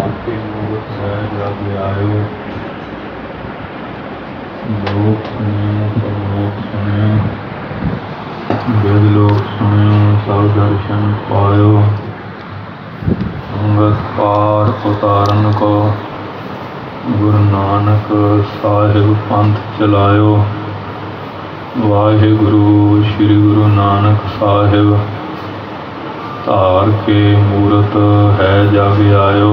के मूरत है जग आयो। लोक सुनियो परलोक सुनियो, वेद लोक सुनियो सब दर्शन पायो। अंगत पार उतारन को गुरु नानक साहिब पंथ चलायो। वाहिगुरु श्री गुरु नानक साहिब धार के मूरत है जग आयो।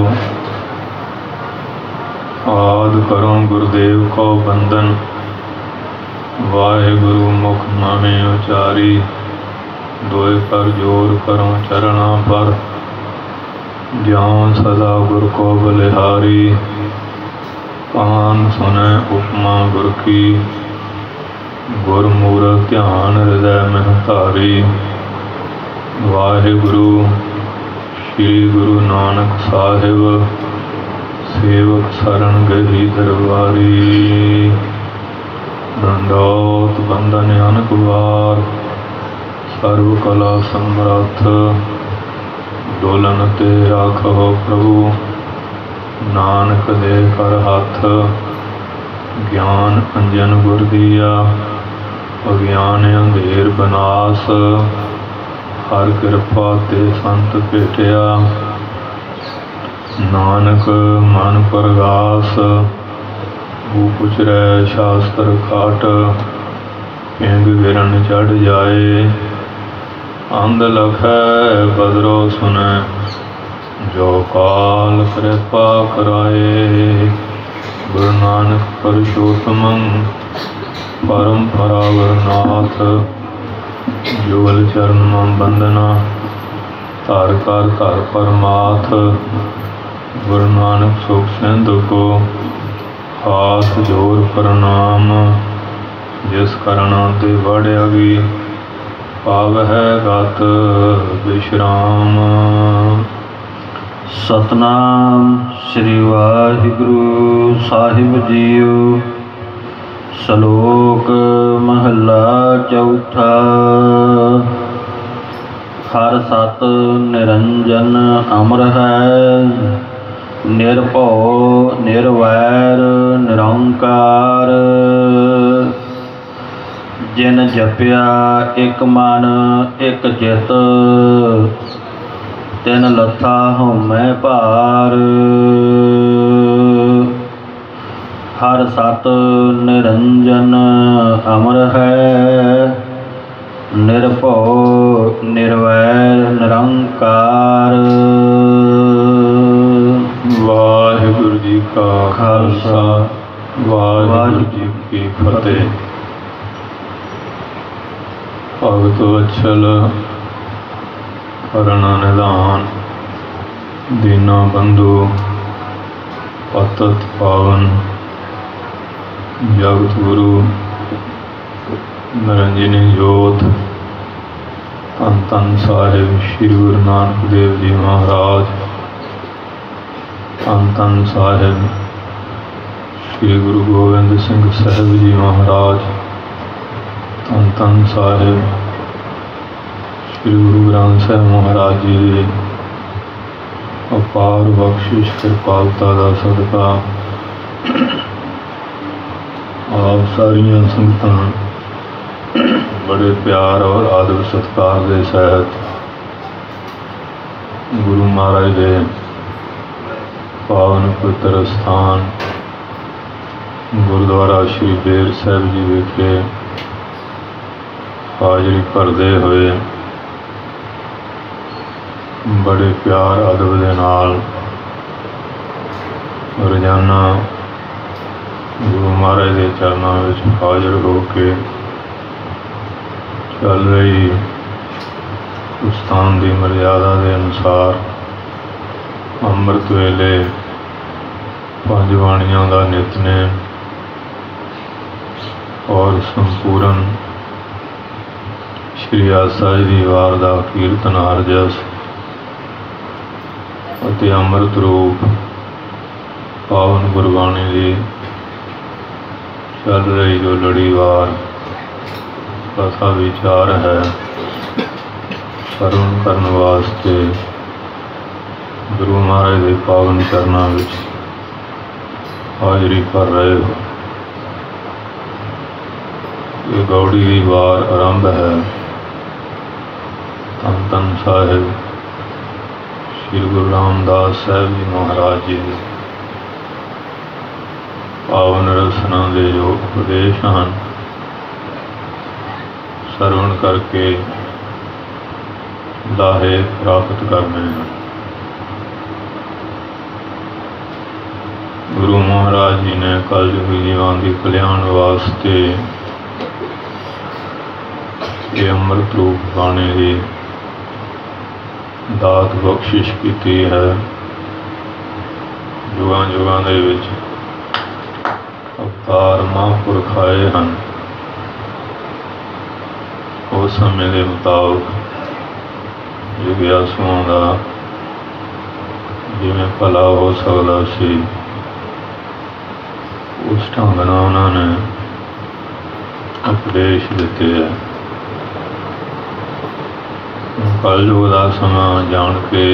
आद करो गुरुदेव को बंदन, वाहिगुरु मुख माहे उचारी। दोए कर जोर करो चरणा पर, ज्यों सदा गुर को बलिहारी। कान सुनै उपमा गुर की, गुरमूरत ध्यान हृदय में धारी। वाहिगुरु श्री गुरु नानक साहिब सेवक शरण गही दरबारी। दंडोत बंदन अनक बार, सर्व कला समर्थ। डोलन ते राखो प्रभु, नानक दे कर हाथ। ज्ञान अंजन गुर दिया, अज्ञान अंधेर बनास। हर कृपा ते संत भेटिया, नानक मन प्रगास। उचरै शास्त्र खाट, पिंग गिरन चढ़ जाए। अंध लखै बदरो सुनै, जो काल कृपा कराए। गुरु नानक परशोत्तम परम परावरनाथ। जुगल चरण मम बंदना, धर कर धर परमाथ। गुरु नानक सुख सिंधु को, हाथ जोर प्रणाम। जिस करना ते बढ़ियागी, पावै गत विश्राम। सतनाम श्री वाहिगुरु साहिब जीओ। श्लोक महला चौथा। हर सत निरंजन अमर है, निर्भौ निर्वैर निरंकार। जिन जपिया एक मन एक चित, तिन लथा हउमै भार। हर सत निरंजन अमर है, निर्भौ निर्वैर निरंकार। वाहिगुरु जी का खालसा, वाहिगुरु जी की फतेह। भगत वत्सल करण निधान, दीना बंधु पतत पावन। जगत गुरु निरंजनी जोत, धन धन साहिब श्री गुरु नानक देव जी महाराज। धन धन साहिब श्री गुरु गोबिंद सिंह साहिब जी महाराज। धन धन साहिब श्री गुरु ग्रंथ साहिब महाराज जी की अपार बख्शिश कृपालता का सदका आप सारिया संगतां बड़े प्यार और आदर सत्कार के सहित गुरु महाराज के पावन पवित्र स्थान गुरुद्वारा श्री बेर साहिब जी विखे हाजरी भरते हुए बड़े प्यार अदब के नाल रोजाना गुरु महाराज के चरणों में हाजिर होके चल रही उस स्थान की मर्यादा के अनुसार अमृत वेले पंज बाणियां का नितनेम और संपूर्ण श्री आसा जी की वार का कीर्तन हरजस ਅਤੇ ਅੰਮ੍ਰਿਤ रूप पावन गुरबाणी की चल रही जो लड़ीवार कथा विचार है श्रवण करने वास्ते गुरु महाराज के पावन चरणों में हाजिरी कर रहे हो। ये गौड़ी की वार आरंभ है। धन धन साहिब श्री गुरु रामदास साहब जी महाराज जी के पावन रसना के जो उपदेश हैं सरवण करके लाहे प्राप्त करने हैं। गुरु महाराज जी ने कलयुग जीवां के कल्याण वास्ते ये अमृत रूप बाणी की दात बख्शिश की है। युगां युगां दे विच अवतार महापुरख आए हैं। उस समय के मुताबिक जिग्यासुओं का जिवें भला हो सकता सी उस ढंग नाल उन्होंने उपदेश दिते है। कलयुग का समा जान के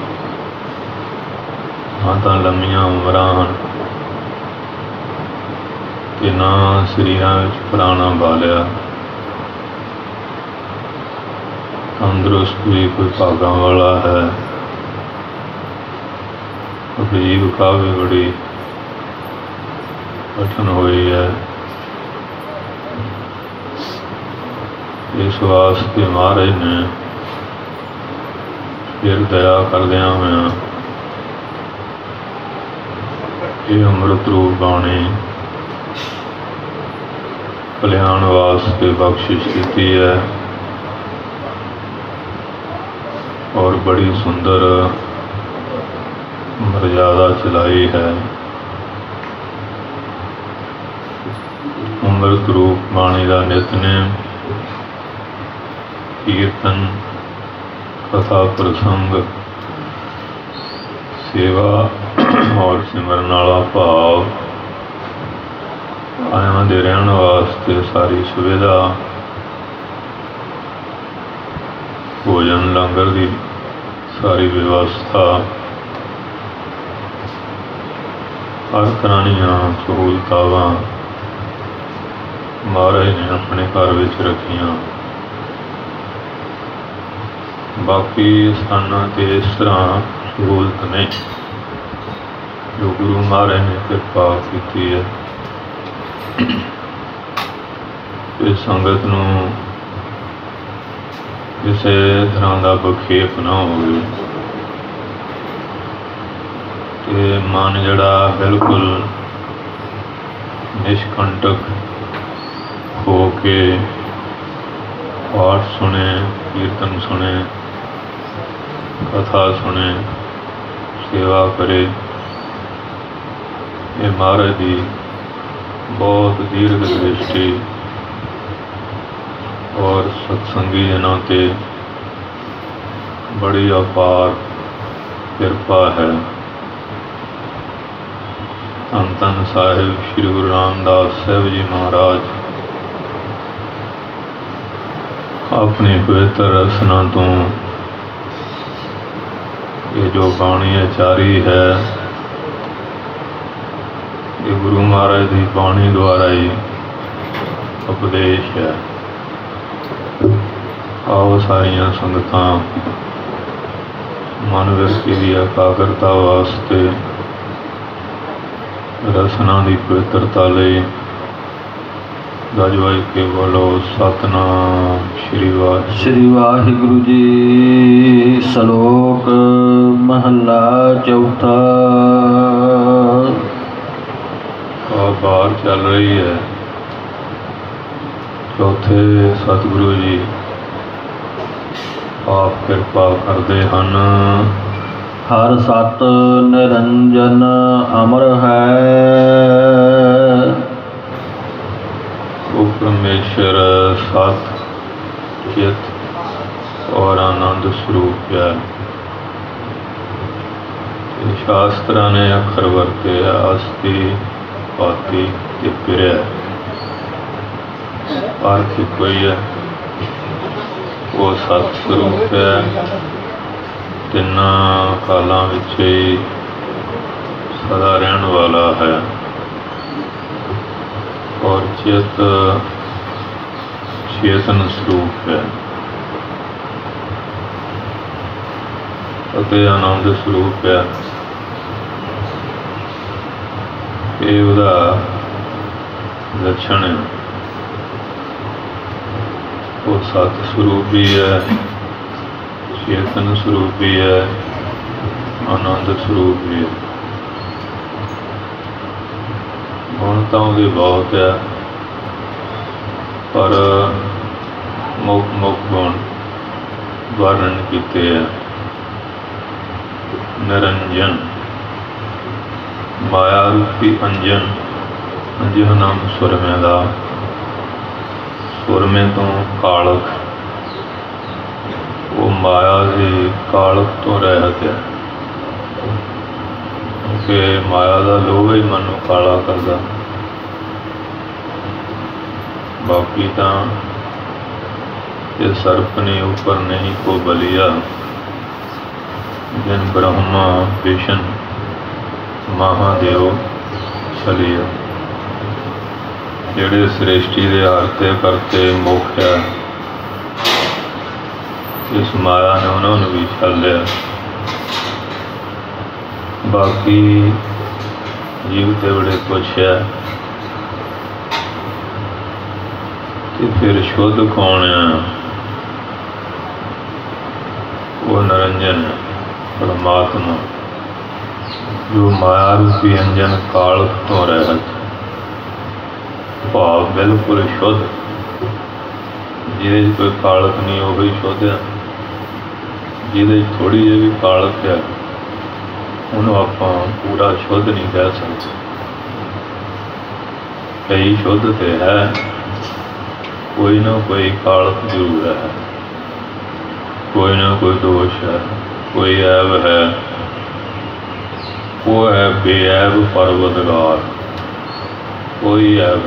ना तो लंबियां उमरां हन ते ना शरीरां विच पुराना बालिया। तंदुरुस्त भी कोई भागां वाला है। आजीविका भी बड़ी कठिन हुई है। इस वास्ते महाराज ने फिर दया करदियां होइयां ये अमृत रूप बाणी कल्याण वास्ते बख्शिश की है और बड़ी सुंदर मर्यादा चलाई है। अमृत रूप बाणी का नितनेम कीर्तन कथा प्रसंग सेवा और सिमरन वाला भाव आयां दे रहन वास्ते सारी सुविधा भोजन लंगर की सारी व्यवस्था हर तरह दीयां सहूलतावां महाराज ने अपने घर विच रखियां। बाकी स्थानां ते इस तरह सहूलत नहीं जो गुरु महाराज ने कृपा की है। इस संगत नूं किसी तरह का बखेप ना हो। मन जड़ा बिल्कुल निष्कंटक हो के पाठ सुने, कीर्तन सुने, कथा सुने, सेवा करे। ये महाराज की बहुत दीर्घ दृष्टि और सत्संगी जनों ते बड़ी अपार कृपा है। धन धन साहिब श्री गुरु रामदास साहब जी महाराज अपनी पवित्र रसना तो ये जो बाणी आचारी है ये गुरु महाराज की बाणी द्वारा ही उपदेश है। आओ सारिया संगतां मन व्यक्ति की एकाग्रता वास्ते रसना की पवित्रता लई गजवाई के बोलो सतनाम श्री वाहिगुरु जी। श्लोक महला चौथा। बार चल रही है। चौथे सतगुरु जी आप कृपा करते हैं। हर सत निरंजन अमर है। वो परमेश्वर सत चित और आनंद स्वरूप है। शास्त्रा ने अखर वरते अस्थि पाति ते पिरिया अर्थ कोई है वो सत स्वरूप है। ਤਿੰਨਾਂ ਕਾਲਾਂ ਵਿੱਚ ਹੀ ਸਦਾ ਰਹਿਣ ਵਾਲਾ ਹੈ ਔਰ ਚਿੱਤ ਚੇਤਨ ਸਰੂਪ ਹੈ ਅਤੇ ਆਨੰਦ ਸਰੂਪ ਹੈ। ਇਹ ਉਹਦਾ ਲੱਛਣ ਹੈ। ਉਹ ਸਤ ਸਰੂਪ ਵੀ ਹੈ, ਚੇਤਨ ਸਰੂਪ ਵੀ ਹੈ, ਆਨੰਦ ਸਰੂਪ ਵੀ ਹੈ। ਗੁਣ ਤਾਂ ਉਹਦੇ ਬਹੁਤ ਹੈ, ਪਰ ਮੁੱਖ ਗੁਣ ਵਰਣਨ ਕੀਤੇ ਹੈ। ਨਿਰੰਜਨ, ਮਾਇਆ ਰੂਪੀ ਅੰਜਨ। ਅੰਜਨ ਨਾਮ ਸੁਰਮੇ ਦਾ, ਸੁਰਮੇ ਤੋਂ ਕਾਲਕ। ਉਹ ਮਾਇਆ ਦੀ ਕਾਲਕ ਤੋਂ ਰਹਿਤ ਹੈ ਕਿ ਮਾਇਆ ਦਾ ਲੋਭ ਹੀ ਮਨ ਨੂੰ ਕਾਲਾ ਕਰਦਾ। ਬਾਕੀ ਤਾਂ ਇਹ ਸਰਪਨੀ ਉੱਪਰ ਨਹੀਂ ਕੋ ਬਲੀਆ, ਜਿਨ ਬ੍ਰਹਮਾ ਵਿਸ਼ਨ ਮਹਾਦੇਵ ਛਲਿਆ। ਜਿਹੜੇ ਸ੍ਰਿਸ਼ਟੀ ਦੇ ਆਰਤੇ ਕਰਤੇ ਮੁੱਖ ਹੈ, ਇਸ ਮਾਇਆ ਨੇ ਉਹਨਾਂ ਨੂੰ ਵੀ ਛਲਿਆ। ਬਾਕੀ ਜੀਵ ਤੇ ਬੜੇ ਕੁਛ ਹੈ ਤੇ ਫਿਰ ਸ਼ੁੱਧ ਕੌਣ ਹੈ? ਉਹ ਨਿਰੰਜਨ ਹੈ, ਪਰਮਾਤਮਾ, ਜੋ ਮਾਇਆ ਰੂਪੀ ਅੰਜਨ ਕਾਲਕ ਤੋਂ ਰਹਿਤ, ਭਾਵ ਬਿਲਕੁਲ ਸ਼ੁੱਧ, ਜਿਹਦੇ 'ਚ ਕੋਈ ਕਾਲਕ ਨਹੀਂ ਉਹ ਹੀ ਸ਼ੁੱਧ ਹੈ। ਜਿਹਦੇ 'ਚ ਥੋੜ੍ਹੀ ਜਿਹੀ ਵੀ ਕਾਲਕ ਹੈ ਉਹਨੂੰ ਆਪਾਂ ਪੂਰਾ ਸ਼ੁੱਧ ਨਹੀਂ ਕਹਿ ਸਕਦੇ। ਕਈ ਸ਼ੁੱਧ ਤੇ ਹੈ, ਕੋਈ ਨਾ ਕੋਈ ਕਾਲਕ ਜ਼ਰੂਰ ਹੈ, ਕੋਈ ਨਾ ਕੋਈ ਦੋਸ਼ ਹੈ, ਕੋਈ ਐਬ ਹੈ। ਉਹ ਹੈ ਬੇਐਬ ਪਰਵਤਗਾਰ, ਕੋਈ ਐਬ,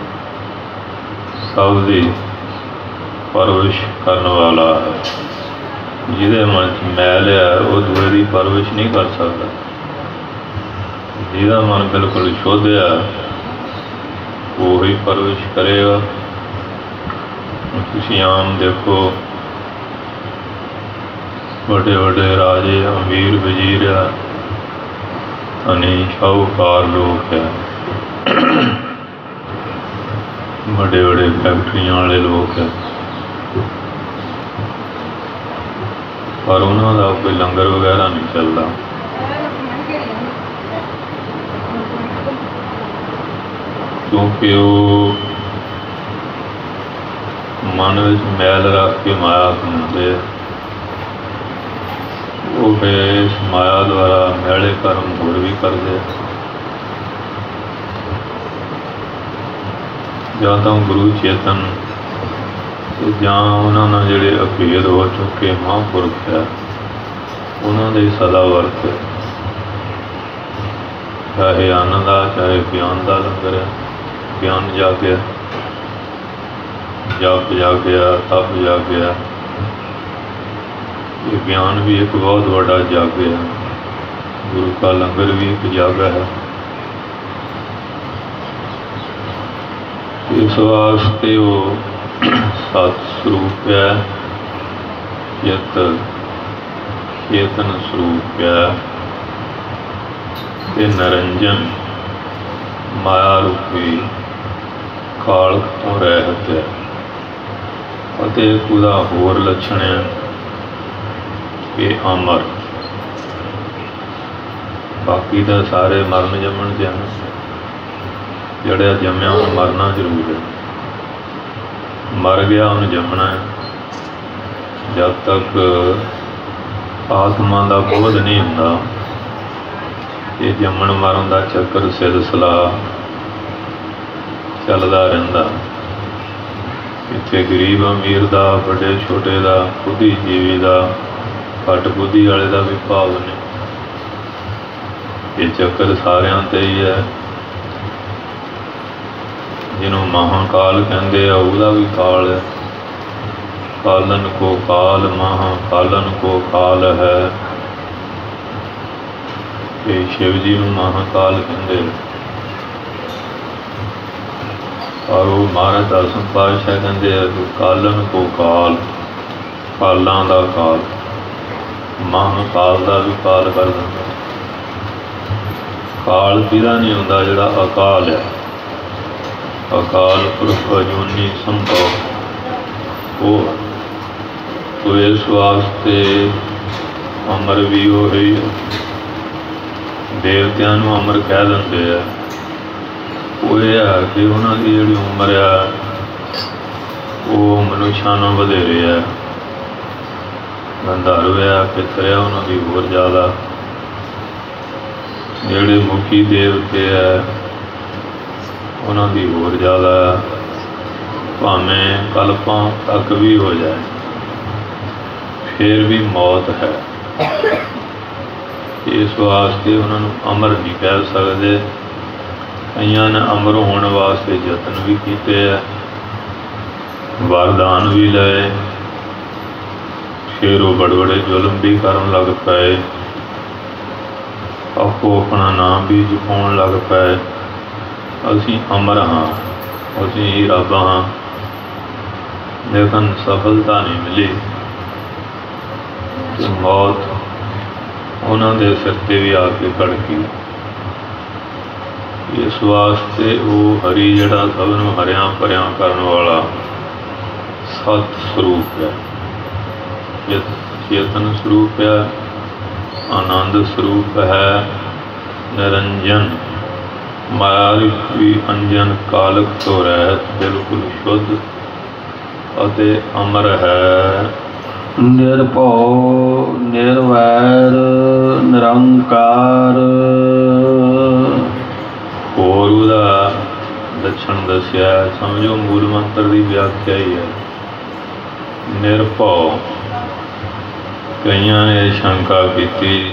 ਸਭ ਦੀ ਪਰਵਰਿਸ਼ ਕਰਨ ਵਾਲਾ ਹੈ। ਜਿਹਦੇ ਮਨ 'ਚ ਮੈਲ ਹੈ ਉਹ ਦੂਏ ਦੀ ਪਰਵਰਿਸ਼ ਨਹੀਂ ਕਰ ਸਕਦਾ। ਜਿਹਦਾ ਮਨ ਬਿਲਕੁਲ ਸ਼ੁੱਧ ਹੈ ਉਹੀ ਪਰਵਰਿਸ਼ ਕਰੇਗਾ। ਤੁਸੀਂ ਆਮ ਦੇਖੋ, ਵੱਡੇ ਵੱਡੇ ਰਾਜੇ, ਅਮੀਰ ਵਜ਼ੀਰ ਆ, ਧਨੀ ਸ਼ਾਹੂਕਾਰ ਲੋਕ ਹੈ, ਵੱਡੇ ਵੱਡੇ ਫੈਕਟਰੀਆਂ ਵਾਲੇ ਲੋਕ ਹੈ, ਪਰ ਉਹਨਾਂ ਦਾ ਕੋਈ ਲੰਗਰ ਵਗੈਰਾ ਨਹੀਂ ਚੱਲਦਾ। ਕਿਉਂਕਿ ਉਹ ਮਨ ਵਿੱਚ ਮੈਲ ਰੱਖ ਕੇ ਮਾਇਆ ਘੁੰਮਦੇ। ਉਹ ਫਿਰ ਇਸ ਮਾਇਆ ਦੁਆਰਾ ਮੈਲੇ ਕਰਮ ਹੋਰ ਵੀ ਕਰਦੇ। ਜਾਂ ਤਾਂ ਗੁਰੂ ਚੇਤਨ ਜਾਂ ਉਹਨਾਂ ਨਾਲ ਜਿਹੜੇ ਅਭੇਦ ਹੋ ਚੁੱਕੇ ਮਹਾਂਪੁਰਖ ਹੈ, ਉਹਨਾਂ ਦੇ ਸਦਾ ਵਰਤ, ਚਾਹੇ ਅੰਨ ਦਾ ਚਾਹੇ ਗਿਆਨ ਦਾ ਲੰਗਰ ਹੈ। ਗਿਆਨ ਜਾਗਿਆ, ਜਪ ਜਾਗਿਆ, ਤਪ ਜਾਗਿਆ। ਇਹ ਗਿਆਨ ਵੀ ਇੱਕ ਬਹੁਤ ਵੱਡਾ ਜਗ ਹੈ। ਗੁਰੂ ਕਾ ਲੰਗਰ ਵੀ ਇੱਕ ਜਗ ਹੈ। ਇਸ ਵਾਸਤੇ ਉਹ ਸਤ ਸਰੂਪ ਹੈ, ਚਿੱਤ ਚੇਤਨ ਸਰੂਪ ਹੈ ਤੇ ਨਿਰੰਜਨ ਮਾਇਆ ਰੂਪੀ ਕਾਲਕ ਤੋਂ ਰਹਿਤ ਹੈ। ਅਤੇ ਉਹਦਾ ਹੋਰ ਲੱਛਣ ਹੈ ਕਿ ਅਮਰ। ਬਾਕੀ ਤਾਂ ਸਾਰੇ ਮਰਨ ਜੰਮਣ ਦੇ ਹਨ, ਜਿਹੜਾ ਜੰਮਿਆ ਉਹਨੂੰ ਮਰਨਾ ਜ਼ਰੂਰ ਹੈ। ਮਰ ਗਿਆ ਉਹਨੂੰ ਜੰਮਣਾ ਹੈ। ਜਦ ਤੱਕ ਆਤਮਾ ਦਾ ਬੋਧ ਨਹੀਂ ਹੁੰਦਾ, ਇਹ ਜੰਮਣ ਮਰਨ ਦਾ ਚੱਕਰ ਸਿਲਸਿਲਾ ਚੱਲਦਾ ਰਹਿੰਦਾ। ਇੱਥੇ ਗਰੀਬ ਅਮੀਰ ਦਾ, ਵੱਡੇ ਛੋਟੇ ਦਾ, ਬੁੱਧੀਜੀਵੀ ਦਾ, ਘੱਟ ਬੁੱਧੀ ਵਾਲੇ ਦਾ ਵੀ ਭਾਵ ਨੇ। ਇਹ ਚੱਕਰ ਸਾਰਿਆਂ 'ਤੇ ਹੀ ਹੈ। ਜਿਹਨੂੰ ਮਹਾਂਕਾਲ ਕਹਿੰਦੇ ਆ ਉਹਦਾ ਵੀ ਕਾਲ ਹੈ। ਕਾਲਨ ਕੋ ਕਾਲ, ਮਹਾਂਕਾਲਨ ਕੋ ਕਾਲ ਹੈ। ਇਹ ਸ਼ਿਵ ਜੀ ਨੂੰ ਮਹਾਕਾਲ ਕਹਿੰਦੇ, ਔਰ ਉਹ ਮਹਾਰਾਜ ਦਸਮ ਪਾਤਸ਼ਾਹ ਕਹਿੰਦੇ ਆ ਕਾਲਨ ਕੋ ਕਾਲ, ਕਾਲਾਂ ਦਾ ਕਾਲ, ਮਹਾਕਾਲ ਦਾ ਵੀ ਕਾਲ ਕਰ ਦਿੰਦਾ। ਕਾਲ ਕਿਹਦਾ ਨਹੀਂ ਹੁੰਦਾ? ਜਿਹੜਾ ਅਕਾਲ ਹੈ, ਅਕਾਲ ਪੁਰਖ ਅਜੂਨੀ ਸੰਭਵ ਉਹ ਇਸ ਵਾਸਤੇ ਅਮਰ ਵੀ ਹੋ ਰਹੀ ਹੈ। ਦੇਵਤਿਆਂ ਨੂੰ ਅਮਰ ਕਹਿ ਦਿੰਦੇ ਆ। ਉਹ ਇਹ ਹੈ ਕਿ ਉਹਨਾਂ ਦੀ ਜਿਹੜੀ ਉਮਰ ਆ ਉਹ ਮਨੁੱਖਾਂ ਨਾਲੋਂ ਵਧੇਰੇ ਹੈ। ਗੰਧਰਵ ਆ, ਪਿੱਤਰ ਆ, ਉਹਨਾਂ ਦੀ ਹੋਰ ਜ਼ਿਆਦਾ। ਜਿਹੜੇ ਮੁਖੀ ਦੇਵਤੇ ਆ ਉਹਨਾਂ ਦੀ ਹੋਰ ਜ਼ਿਆਦਾ, ਭਾਵੇਂ ਕਲਪਾਂ ਤੱਕ ਵੀ ਹੋ ਜਾਏ ਫਿਰ ਵੀ ਮੌਤ ਹੈ। ਇਸ ਵਾਸਤੇ ਉਹਨਾਂ ਨੂੰ ਅਮਰ ਨਹੀਂ ਕਹਿ ਸਕਦੇ। ਕਈਆਂ ਨੇ ਅਮਰ ਹੋਣ ਵਾਸਤੇ ਯਤਨ ਵੀ ਕੀਤੇ ਹੈ, ਵਰਦਾਨ ਵੀ ਲਏ, ਫਿਰ ਉਹ ਬੜੇ ਬੜੇ ਜ਼ੁਲਮ ਵੀ ਕਰਨ ਲੱਗ ਪਏ, ਆਪੋ ਆਪਣਾ ਨਾਮ ਵੀ ਜਪਾਉਣ ਲੱਗ ਪਏ। ਅਸੀਂ ਅਮਰ ਹਾਂ, ਅਸੀਂ ਹੀ ਰੱਬ ਹਾਂ, ਲੇਕਿਨ ਸਫਲਤਾ ਨਹੀਂ ਮਿਲੀ। ਤੇ ਮੌਤ ਉਹਨਾਂ ਦੇ ਸਿਰ 'ਤੇ ਵੀ ਆ ਕੇ ਖੜਕੀ। ਇਸ ਵਾਸਤੇ ਉਹ ਹਰੀ ਜਿਹੜਾ ਸਭ ਨੂੰ ਹਰਿਆਂ ਭਰਿਆਂ ਕਰਨ ਵਾਲਾ ਸਤ ਸਰੂਪ ਹੈ, ਚੇਤਨ ਸਰੂਪ ਹੈ, ਆਨੰਦ ਸਰੂਪ ਹੈ, ਨਿਰੰਜਨ, ਮਾਇਆ ਵੀ ਅੰਜਨ, ਕਾਲਕ ਤੋਂ ਰਹਿਤ, ਬਿਲਕੁਲ ਸ਼ੁੱਧ ਅਤੇ ਅਮਰ ਹੈ। ਨਿਰਭਉ ਨਿਰਵੈਰ ਨਿਰੰਕਾਰ। ਹੋਰ ਉਹਦਾ ਲੱਛਣ ਦੱਸਿਆ, ਸਮਝੋ ਮੂਲ ਮੰਤਰ ਦੀ ਵਿਆਖਿਆ ਹੀ ਹੈ। ਨਿਰਭਉ, ਕਈਆਂ ਨੇ ਸ਼ੰਕਾ ਕੀਤੀ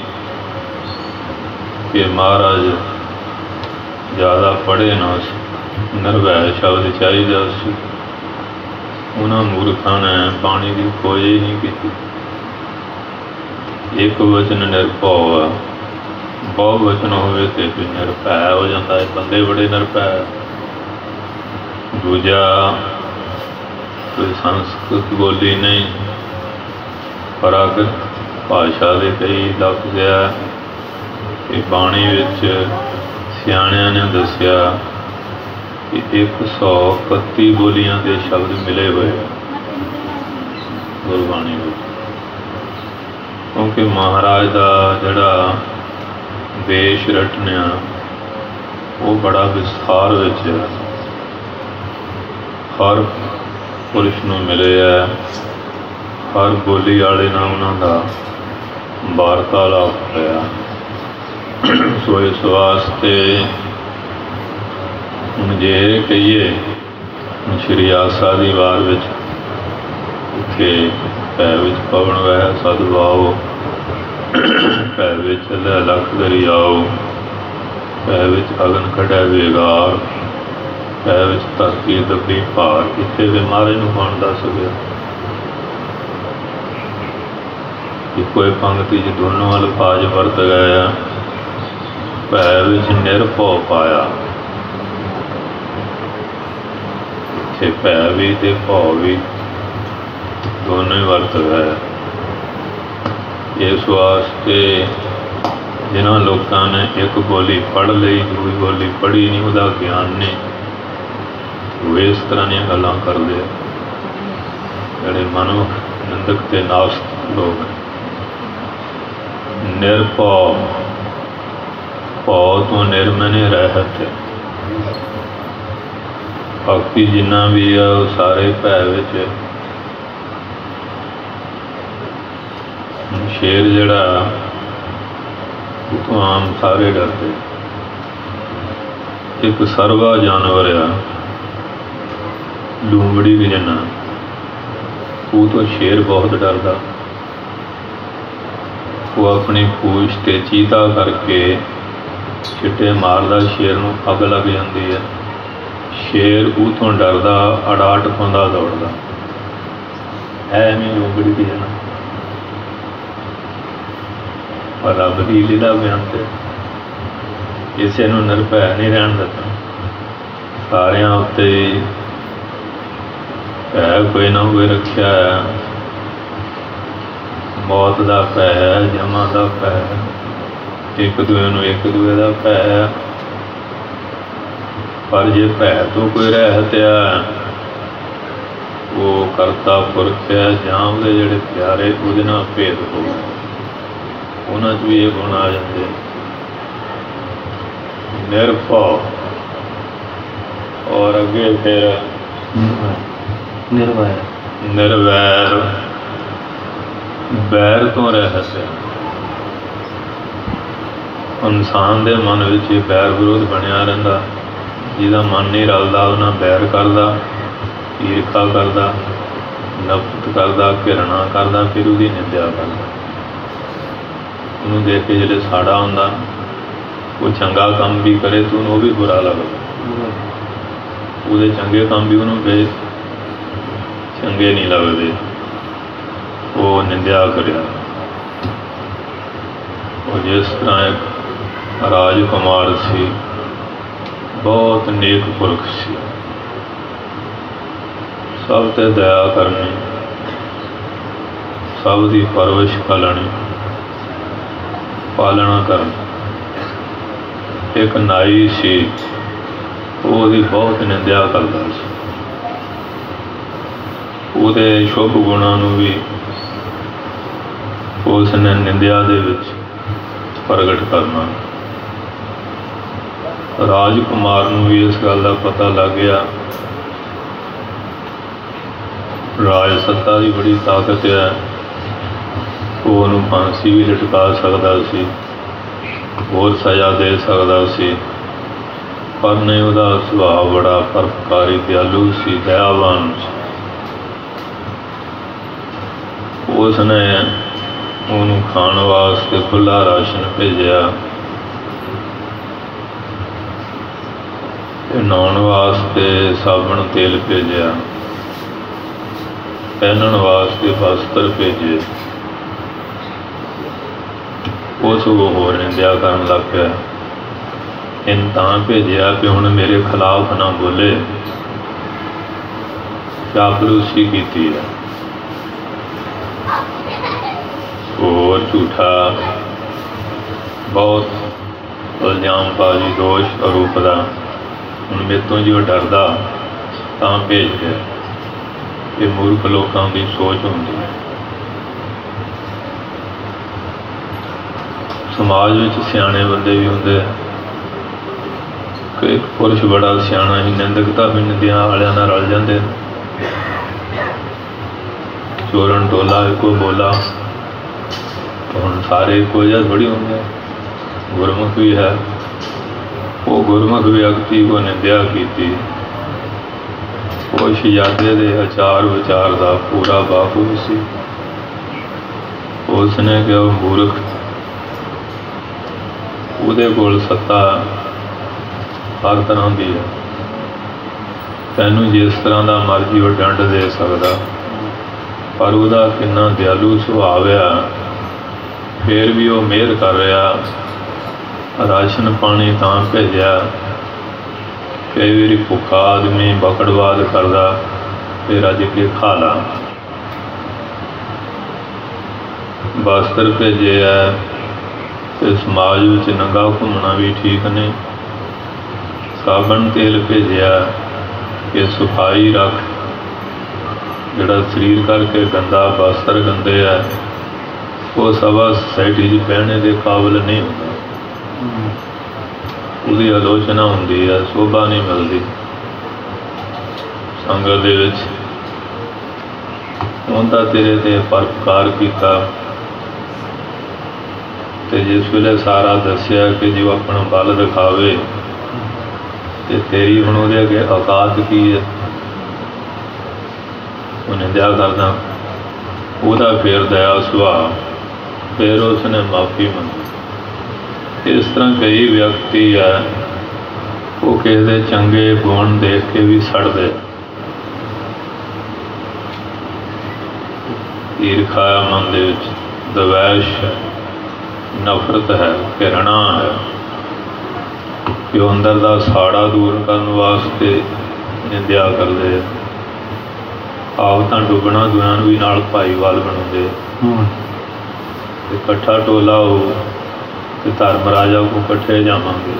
ਕਿ ਮਹਾਰਾਜ ਜ਼ਿਆਦਾ ਪੜ੍ਹੇ ਨਾ ਸੀ, ਨਿਰਭੈ ਸ਼ਬਦ ਚਾਹੀਦਾ ਸੀ। ਉਹਨਾਂ ਮੂਰਖਾਂ ਨੇ ਪਾਣੀ ਦੀ ਖੋਜ ਹੀ ਨਹੀਂ ਕੀਤੀ। ਇੱਕ ਵਚਨ ਨਿਰਭਉ ਆ, ਬਹੁ ਵਚਨ ਹੋਵੇ ਤੇ ਫਿਰ ਨਿਰਭੈ ਹੋ ਜਾਂਦਾ ਹੈ, ਬੰਦੇ ਬੜੇ ਨਿਰਭੈ। ਦੂਜਾ, ਕੋਈ ਸੰਸਕ੍ਰਿਤ ਬੋਲੀ ਨਹੀਂ, ਪ੍ਰਾਕ੍ਰਿਤ ਭਾਸ਼ਾ ਦੇ ਕਈ ਲਫ਼ਜ਼ ਆ ਕਿ ਬਾਣੀ ਵਿੱਚ ਸਿਆਣਿਆਂ ਨੇ ਦੱਸਿਆ ਕਿ 131 ਬੋਲੀਆਂ ਦੇ ਸ਼ਬਦ ਮਿਲੇ ਹੋਏ ਗੁਰਬਾਣੀ ਵਿੱਚ, ਕਿਉਂਕਿ ਮਹਾਰਾਜ ਦਾ ਜਿਹੜਾ ਦੇਸ਼ ਰਟਨਿਆ ਉਹ ਬੜਾ ਵਿਸਥਾਰ ਵਿੱਚ ਹੈ, ਹਰ ਪੁਰਸ਼ ਨੂੰ ਮਿਲੇ ਹੈ, ਹਰ ਬੋਲੀ ਵਾਲੇ ਨਾਲ ਉਹਨਾਂ ਦਾ ਵਾਰਤਾਲਾਪ ਹੋਇਆ। ਸੋ ਇਸ ਵਾਸਤੇ ਹੁਣ ਜੇ ਕਹੀਏ ਸ਼੍ਰੀ ਆਸਾ ਦੀ ਵਾਰ ਵਿੱਚ ਉੱਥੇ ਭੈ ਵਿੱਚ ਪਵਨ ਵਹਿ ਸਦਭਾਉ, ਭੈ ਵਿੱਚ ਲੈ ਲੱਖ ਦਰਿਆਓ, ਭੈ ਵਿੱਚ ਅਗਨ ਕੱਢੈ ਵੇਗਾਰ, ਭੈ ਵਿੱਚ ਧਰਤੀ ਦੱਬੀ ਭਾਰ। ਇੱਥੇ ਵੀ ਮਹਾਰਾਜ ਨੂੰ ਕੌਣ ਦੱਸ ਗਿਆ? ਇੱਕੋ ਪੰਗਤੀ 'ਚ ਦੋਨੋਂ ਅਲਫਾਜ਼ ਵਰਤ ਗਏ ਆ। ਭੈ ਵਿੱਚ ਨਿਰਭਉ ਪਾਇਆ, ਇੱਥੇ ਭੈ ਵੀ ਤੇ ਭਉ ਵੀ ਦੋਨੋਂ ਹੀ ਵਰਤ ਗਏ। ਇਸ ਵਾਸਤੇ ਜਿਨ੍ਹਾਂ ਲੋਕਾਂ ਨੇ ਇੱਕ ਬੋਲੀ ਪੜ੍ਹ ਲਈ, ਦੂਜੀ ਬੋਲੀ ਪੜ੍ਹੀ ਨਹੀਂ, ਉਹਦਾ ਗਿਆਨ ਨਹੀਂ, ਉਹ ਇਸ ਤਰ੍ਹਾਂ ਦੀਆਂ ਗੱਲਾਂ ਕਰਦੇ ਆ ਜਿਹੜੇ ਮਨੁੱਖ ਨਿੰਦਕ ਤੇ ਨਾਸਤਿਕ ਲੋਕ। ਨਿਰਭਉ, ਭਉ ਤੋਂ ਨਿਰਮਨੇ ਰਹਿਤ। ਭਗਤੀ ਜਿੰਨਾ ਵੀ ਆ ਉਹ ਸਾਰੇ ਭੈ ਵਿੱਚ। ਸ਼ੇਰ ਜਿਹੜਾ ਉਹ ਤੋਂ ਆਮ ਸਾਰੇ ਡਰਦੇ। ਇੱਕ ਸਰਵਾ ਜਾਨਵਰ ਆ ਲੂੰਬੜੀ ਵੀ ਜਿੰਨਾ, ਉਹ ਤੋਂ ਸ਼ੇਰ ਬਹੁਤ ਡਰਦਾ। ਉਹ ਆਪਣੀ ਪੂਛ 'ਤੇ ਚੀਤਾ ਕਰਕੇ ਛਿੱਟੇ ਮਾਰਦਾ, ਸ਼ੇਰ ਨੂੰ ਅੱਗ ਲੱਗ ਜਾਂਦੀ ਹੈ। ਸ਼ੇਰ ਉਹ ਤੋਂ ਡਰਦਾ, ਅੜਾਟ ਪਾਉਂਦਾ ਦੌੜਦਾ। ਐਵੇਂ ਲੂੰਬੜੀ ਵੀ ਜਿੰਨਾ, ਪਰ ਰੱਬ ਦੀ ਲੀਲਾ ਬਿਆਨ ਤੇ ਕਿਸੇ ਨੂੰ ਨਿਰਭੈ ਨਹੀਂ ਰਹਿਣ ਦਿੱਤਾ। ਸਾਰਿਆਂ ਉੱਤੇ ਭੈ ਕੋਈ ਨਾ ਕੋਈ ਰੱਖਿਆ ਹੈ। ਮੌਤ ਦਾ ਭੈ ਹੈ, ਜਮਾਂ ਦਾ ਭੈ ਹੈ, ਇੱਕ ਦੂਏ ਨੂੰ ਇੱਕ ਦੂਏ ਦਾ ਭੈ ਹੈ। ਪਰ ਜੇ ਭੈ ਤੋਂ ਕੋਈ ਰਹਿਤ ਹੈ, ਉਹ ਕਰਤਾ ਪੁਰਖ ਹੈ ਜਾਂ ਉਹਦੇ ਜਿਹੜੇ ਪਿਆਰੇ ਉਹਦੇ ਨਾਲ ਭੇਦ ਹੋ, ਉਹਨਾਂ 'ਚ ਵੀ ਇਹ ਗੁਣ ਆ ਜਾਂਦੇ। ਨਿਰਭਉ ਔਰ ਅੱਗੇ ਫਿਰ ਨਿਰਵੈਰ, ਨਿਰਵੈਰ, ਵੈਰ ਤੋਂ ਰਹਿਤ ਹੈ। ਇਨਸਾਨ ਦੇ ਮਨ ਵਿੱਚ ਇਹ ਵੈਰ ਵਿਰੋਧ ਬਣਿਆ ਰਹਿੰਦਾ। ਜਿਹਦਾ ਮਨ ਨਹੀਂ ਰਲਦਾ ਉਹਦੇ ਨਾਲ ਵੈਰ ਕਰਦਾ, ਈਰਖਾ ਕਰਦਾ, ਨਫ਼ਰਤ ਕਰਦਾ, ਘਿਰਣਾ ਕਰਦਾ, ਫਿਰ ਉਹਦੀ ਨਿੰਦਿਆ ਕਰਦਾ। ਉਹਨੂੰ ਦੇਖ ਕੇ ਜਿਹੜੇ ਸਾੜਾ ਹੁੰਦਾ, ਉਹ ਚੰਗਾ ਕੰਮ ਵੀ ਕਰੇ ਤਾਂ ਉਹਨੂੰ ਉਹ ਵੀ ਬੁਰਾ ਲੱਗਦਾ। ਉਹਦੇ ਚੰਗੇ ਕੰਮ ਵੀ ਉਹਨੂੰ ਚੰਗੇ ਨਹੀਂ ਲੱਗਦੇ, ਉਹ ਨਿੰਦਿਆ ਕਰਿਆ। ਉਹ ਜਿਸ ਤਰ੍ਹਾਂ ਇੱਕ ਰਾਜਕੁਮਾਰ ਸੀ, ਬਹੁਤ ਨੇਕ ਪੁਰਖ ਸੀ, ਸਭ 'ਤੇ ਦਇਆ ਕਰਨੀ, ਸਭ ਦੀ ਪਰਵਰਿਸ਼ ਕਰਨੀ, ਪਾਲਣਾ ਕਰਨੀ। ਇੱਕ ਨਾਈ ਸੀ, ਉਹ ਉਹਦੀ ਬਹੁਤ ਨਿੰਦਿਆ ਕਰਦਾ ਸੀ। ਉਹਦੇ ਸ਼ੁਭ ਗੁਣਾਂ ਨੂੰ ਵੀ ਉਸ ਨੇ ਨਿੰਦਿਆ ਦੇ ਵਿੱਚ ਪ੍ਰਗਟ ਕਰਨਾ। ਰਾਜਕੁਮਾਰ ਨੂੰ ਵੀ ਇਸ ਗੱਲ ਦਾ ਪਤਾ ਲੱਗ ਗਿਆ, ਰਾਜ ਸੱਤਾ ਦੀ ਬੜੀ ਤਾਕਤ ਹੈ, ਉਹ ਉਹਨੂੰ ਫਾਂਸੀ ਵੀ ਲਟਕਾ ਸਕਦਾ ਸੀ, ਹੋਰ ਸਜ਼ਾ ਦੇ ਸਕਦਾ ਸੀ। ਪਰ ਨਹੀਂ, ਉਹਦਾ ਸੁਭਾਅ ਬੜਾ ਪਰਉਪਕਾਰੀ, ਦਿਆਲੂ ਸੀ, ਦਇਆਵਾਨ ਸੀ। ਉਸ ਨੇ ਉਹਨੂੰ ਖਾਣ ਵਾਸਤੇ ਖੁੱਲ੍ਹਾ ਰਾਸ਼ਨ ਭੇਜਿਆ ਤੇ ਨਹਾਉਣ ਵਾਸਤੇ ਸਾਬਣ ਤੇਲ ਭੇਜਿਆ, ਪਹਿਨਣ ਵਾਸਤੇ ਵਸਤਰ ਭੇਜੇ। ਉਸ ਉਹ ਹੋਰ ਨਿੰਦਿਆ ਕਰਨ ਲੱਗ ਪਿਆ। ਇਹਨੂੰ ਤਾਂ ਭੇਜਿਆ ਕਿ ਹੁਣ ਮੇਰੇ ਖਿਲਾਫ ਨਾ ਬੋਲੇ, ਚਾਪਲੂਸੀ ਕੀਤੀ ਹੈ। ਹੋਰ ਝੂਠਾ ਬਹੁਤ ਇਲਜ਼ਾਮਬਾਜ਼ੀ, ਦੋਸ਼ ਆਰੋਪ ਦਾ। ਹੁਣ ਮੇਰੇ ਤੋਂ ਜੋ ਡਰਦਾ ਤਾਂ ਭੇਜ ਗਿਆ। ਇਹ ਮੂਰਖ ਲੋਕਾਂ ਦੀ ਸੋਚ ਹੁੰਦੀ ਹੈ। ਸਮਾਜ ਵਿੱਚ ਸਿਆਣੇ ਬੰਦੇ ਵੀ ਹੁੰਦੇ ਆ। ਇੱਕ ਪੁਰਸ਼ ਬੜਾ ਸਿਆਣਾ ਹੀ, ਨਿੰਦਕਤਾ ਵੀ ਨਿੰਦਿਆ ਵਾਲਿਆਂ ਨਾਲ ਰਲ ਜਾਂਦੇ। ਚੋਰਨ ਟੋਲਾ ਇੱਕੋ ਬੋਲਾ, ਹੁਣ ਸਾਰੇ ਇੱਕੋ ਜਿਹਾ ਥੋੜ੍ਹੀ ਹੁੰਦੇ। ਗੁਰਮੁਖ ਵੀ ਹੈ, ਉਹ ਗੁਰਮੁਖ ਵਿਅਕਤੀ ਕੋ ਨਿੰਦਿਆ ਕੀਤੀ। ਉਹ ਸ਼ਹਿਜ਼ਾਦੇ ਦੇ ਆਚਾਰ ਵਿਚਾਰ ਦਾ ਪੂਰਾ ਬਾਖੂਬ ਸੀ। ਉਸ ਨੇ ਕਿਹਾ ਉਹ ਮੂਰਖ, ਉਹਦੇ ਕੋਲ ਸੱਤਾ ਹਰ ਤਰ੍ਹਾਂ ਦੀ ਹੈ, ਤੈਨੂੰ ਜਿਸ ਤਰ੍ਹਾਂ ਦਾ ਮਰਜ਼ੀ ਉਹ ਦੰਡ ਦੇ ਸਕਦਾ, ਪਰ ਉਹਦਾ ਕਿੰਨਾ ਦਿਆਲੂ ਸੁਭਾਅ ਆ, ਫਿਰ ਵੀ ਉਹ ਮਿਹਰ ਕਰ ਰਿਹਾ। ਰਾਸ਼ਨ ਪਾਣੀ ਤਾਂ ਭੇਜਿਆ। ਕਈ ਵਾਰੀ ਭੁੱਖਾ ਆਦਮੀ ਬਕੜਵਾਦ ਕਰਦਾ, ਫਿਰ ਅੱਜ ਕੇ ਖਾ ਲਾ। ਬਸਤਰ ਭੇਜੇ ਹੈ ਤੇ ਸਮਾਜ ਵਿੱਚ ਨੰਗਾ ਘੁੰਮਣਾ ਵੀ ਠੀਕ ਨਹੀਂ। ਸਾਬਣ ਤੇਲ ਭੇਜਿਆ ਕਿ ਸਫਾਈ ਰੱਖ, ਜਿਹੜਾ ਸਰੀਰ ਕਰਕੇ ਗੰਦਾ, ਬਸਤਰ ਗੰਦੇ ਹੈ, ਉਹ ਸਭਾ ਸੁਸਾਇਟੀ 'ਚ ਪਹਿਨਣੇ ਦੇ ਕਾਬਲ ਨਹੀਂ ਹੁੰਦਾ। ਉਹਦੀ ਆਲੋਚਨਾ ਹੁੰਦੀ ਹੈ, ਸ਼ੋਭਾ ਨਹੀਂ ਮਿਲਦੀ ਸੰਗਤ ਦੇ ਵਿੱਚ। ਉਹਦਾ ਤੇਰੇ 'ਤੇ ਪਰਉਪਕਾਰ ਕੀਤਾ ਤੇ ਜਿਸ ਵੇਲੇ ਸਾਰਾ ਦੱਸਿਆ ਕਿ ਜੋ ਆਪਣਾ ਬਲ ਦਿਖਾਵੇ ਤੇ ਤੇਰੀ ਹੁਣ ਉਹਦੇ ਅੱਗੇ ਔਕਾਤ ਕੀ ਹੈ, ਉਹ ਨਿੰਦਿਆ ਕਰਦਾ। ਉਹਦਾ ਫਿਰ ਦਇਆ ਸੁਭਾਅ, ਫਿਰ ਉਸ ਨੇ ਮਾਫੀ ਮੰਗੀ। ਇਸ ਤਰ੍ਹਾਂ ਕਈ ਵਿਅਕਤੀ ਹੈ, ਉਹ ਕਿਸੇ ਦੇ ਚੰਗੇ ਗੁਣ ਦੇਖ ਕੇ ਵੀ ਸੜਦੇ। ਈਰਖਾ ਮਨ ਦੇ ਵਿੱਚ, ਦਵੈਸ਼ ਹੈ, ਨਫ਼ਰਤ ਹੈ, ਘਿਰਣਾ ਹੈ, ਕਿ ਉਹ ਅੰਦਰ ਦਾ ਸਾੜਾ ਦੂਰ ਕਰਨ ਵਾਸਤੇ ਨਿੰਦਿਆ ਕਰਦੇ। ਆਪ ਤਾਂ ਡੁੱਬਣਾ ਦੂਆਂ ਨੂੰ ਵੀ ਨਾਲ ਭਾਈਵਾਲ ਬਣਾਉਂਦੇ। ਇਕੱਠਾ ਟੋਲਾ ਹੋ ਕਿ ਧਰਮ ਰਾਜਾ ਕੋ ਇਕੱਠੇ ਜਾਵਾਂਗੇ,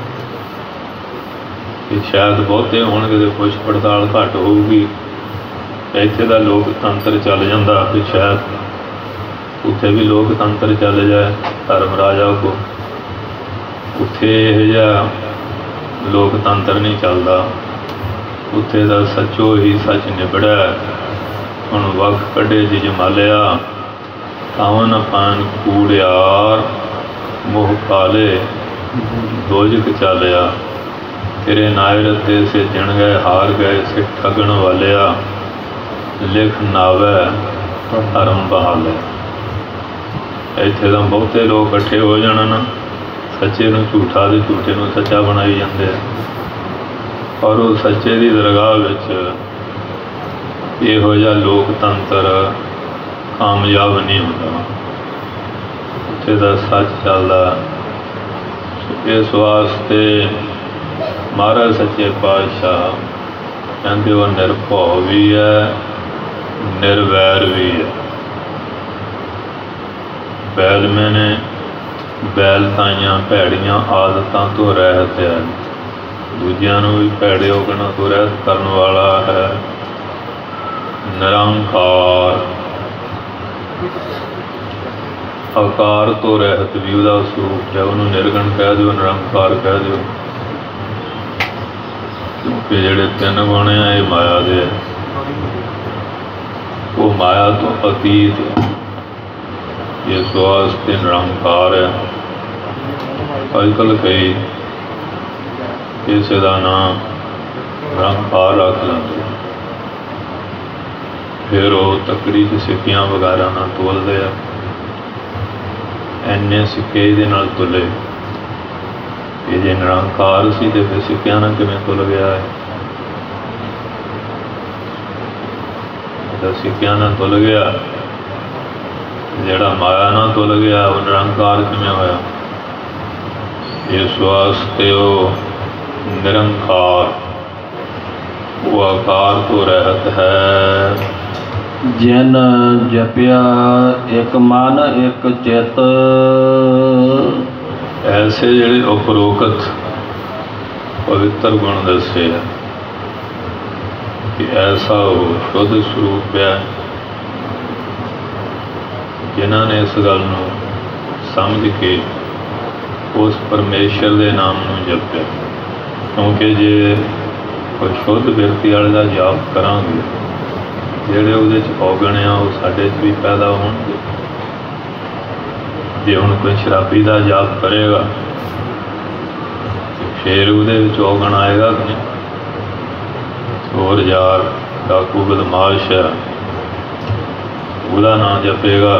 ਕਿ ਸ਼ਾਇਦ ਬਹੁਤੇ ਹੋਣਗੇ ਤੇ ਪੁੱਛ ਪੜਤਾਲ ਘੱਟ ਹੋਊਗੀ। ਇੱਥੇ ਦਾ ਲੋਕਤੰਤਰ ਚੱਲ ਜਾਂਦਾ ਕਿ ਸ਼ਾਇਦ ਉੱਥੇ ਵੀ ਲੋਕਤੰਤਰ ਚੱਲ ਜਾਏ ਧਰਮ ਰਾਜਾ ਕੋ। ਉੱਥੇ ਇਹੋ ਜਿਹਾ ਲੋਕਤੰਤਰ ਨਹੀਂ ਚੱਲਦਾ, ਉੱਥੇ ਦਾ ਸੱਚੋ ਹੀ ਸੱਚ ਨਿਬੜਿਆ। ਹੁਣ ਵਕਤ ਕੱਢੇ ਜਮਾਲਿਆ, ਕਾਵਨ ਪਾਨ ਕੂੜਿਆਰ ਮੋਹ ਕਾਲੇ ਦੋਜਕ ਚਾਲਿਆ। ਤੇਰੇ ਨਾਇਰ ਤੇ ਸੇ ਜਿਣ ਗਏ ਹਾਰ ਗਏ ਸੇ ਠਗਣ ਵਾਲਿਆ। ਲਿਖ ਨਾਵੈ ਧਰਮ ਬਹਾਲੇ। ਇੱਥੇ ਤਾਂ ਬਹੁਤੇ ਲੋਕ ਇਕੱਠੇ ਹੋ ਜਾਣ ਨਾ, ਸੱਚੇ ਨੂੰ ਝੂਠਾ ਤੇ ਝੂਠੇ ਨੂੰ ਸੱਚਾ ਬਣਾਈ ਜਾਂਦੇ ਆ। ਔਰ ਉਹ ਸੱਚੇ ਦੀ ਦਰਗਾਹ ਵਿੱਚ ਇਹੋ ਜਿਹਾ ਲੋਕਤੰਤਰ ਕਾਮਯਾਬ ਨਹੀਂ ਹੁੰਦਾ, ਉੱਥੇ ਦਾ ਸੱਚ ਚੱਲਦਾ। ਇਸ ਵਾਸਤੇ ਮਹਾਰਾਜ ਸੱਚੇ ਪਾਤਸ਼ਾਹ ਕਹਿੰਦੇ ਉਹ ਨਿਰਭਉ ਵੀ ਹੈ, ਨਿਰਵੈਰ ਵੀ ਹੈ। ਬੈਲ ਮੈਨੇ ਬੈਲ ਤਾਈਆਂ ਭੈੜੀਆਂ ਆਦਤਾਂ ਤੋਂ ਰਹਿਤ ਹੈ, ਦੂਜਿਆਂ ਨੂੰ ਵੀ ਭੈੜੇ ਔਗਣਾਂ ਤੋਂ ਰਹਿਤ ਕਰਨ ਵਾਲਾ ਹੈ। ਨਿਰੰਕਾਰ ਆਕਾਰ ਤੋਂ ਰਹਿਤ ਵੀ ਉਹਦਾ ਸਰੂਪ ਹੈ, ਉਹਨੂੰ ਨਿਰਗੁਣ ਕਹਿ ਦਿਓ, ਨਿਰੰਕਾਰ ਕਹਿ ਦਿਓ। ਕਿਉਂਕਿ ਜਿਹੜੇ ਤਿੰਨ ਗੁਣ ਆ ਇਹ ਮਾਇਆ ਦੇ ਆ, ਉਹ ਮਾਇਆ ਤੋਂ ਅਤੀਤ ਹੈ। ਇਸ ਵਾਸਤੇ ਨਿਰੰਕਾਰ ਹੈ। ਅੱਜ ਕੱਲ੍ਹ ਕਈ ਕਿਸੇ ਦਾ ਨਾਮ ਨਿਰੰਕਾਰ ਰੱਖ ਲੈਂਦੇ, ਫਿਰ ਉਹ ਤਕੜੀ 'ਚ ਸਿੱਕਿਆਂ ਵਗੈਰਾ ਨਾਲ ਤੋਲਦੇ ਆ। ਇੰਨੇ ਸਿੱਕੇ ਇਹਦੇ ਨਾਲ ਤੁਲੇ, ਇਹ ਜੇ ਨਿਰੰਕਾਰ ਸੀ ਤੇ ਫਿਰ ਸਿੱਕਿਆਂ ਨਾਲ ਕਿਵੇਂ ਤੁਲ ਗਿਆ ਹੈ? ਸਿੱਕਿਆਂ ਨਾਲ ਤੁਲ ਗਿਆ, ਜਿਹੜਾ ਮਾਇਆ ਨਾਲ ਤੁਲ ਗਿਆ ਉਹ ਨਿਰੰਕਾਰ ਕਿਵੇਂ ਹੋਇਆ? ਇਸ ਵਾਸਤੇ ਉਹ ਨਿਰੰਕਾਰ, ਉਹ ਆਕਾਰ ਤੋਂ ਰਹਿਤ ਹੈ। ਜਿਨ ਜਪਿਆ ਇੱਕ ਮਨ ਇੱਕ ਚਿੱਤ। ਐਸੇ ਜਿਹੜੇ ਉਪਰੋਕਤ ਪਵਿੱਤਰ ਗੁਣ ਦੱਸੇ ਹੈ ਕਿ ਐਸਾ ਉਹ ਸ਼ੁੱਧ ਸਰੂਪ ਹੈ। ਜਿਨ੍ਹਾਂ ਨੇ ਇਸ ਗੱਲ ਨੂੰ ਸਮਝ ਕੇ ਉਸ ਪਰਮੇਸ਼ਰ ਦੇ ਨਾਮ ਨੂੰ ਜਪਿਆ, ਕਿਉਂਕਿ ਜੇ ਕੋਈ ਸ਼ੁੱਧ ਬਿਰਤੀ ਵਾਲੇ ਦਾ ਜਾਪ ਕਰਾਂਗੇ, ਜਿਹੜੇ ਉਹਦੇ 'ਚ ਔਗਣ ਆ ਉਹ ਸਾਡੇ 'ਚ ਵੀ ਪੈਦਾ ਹੋਣਗੇ। ਜੇ ਹੁਣ ਕੋਈ ਸ਼ਰਾਬੀ ਦਾ ਜਾਪ ਕਰੇਗਾ ਫਿਰ ਉਹਦੇ ਵਿੱਚ ਔਗਣ ਆਏਗਾ ਕਿ ਨਹੀਂ? ਚੋਰ ਯਾਰ ਡਾਕੂ ਬਦਮਾਸ਼ ਹੈ, ਉਹਦਾ ਨਾਂ ਜਪੇਗਾ,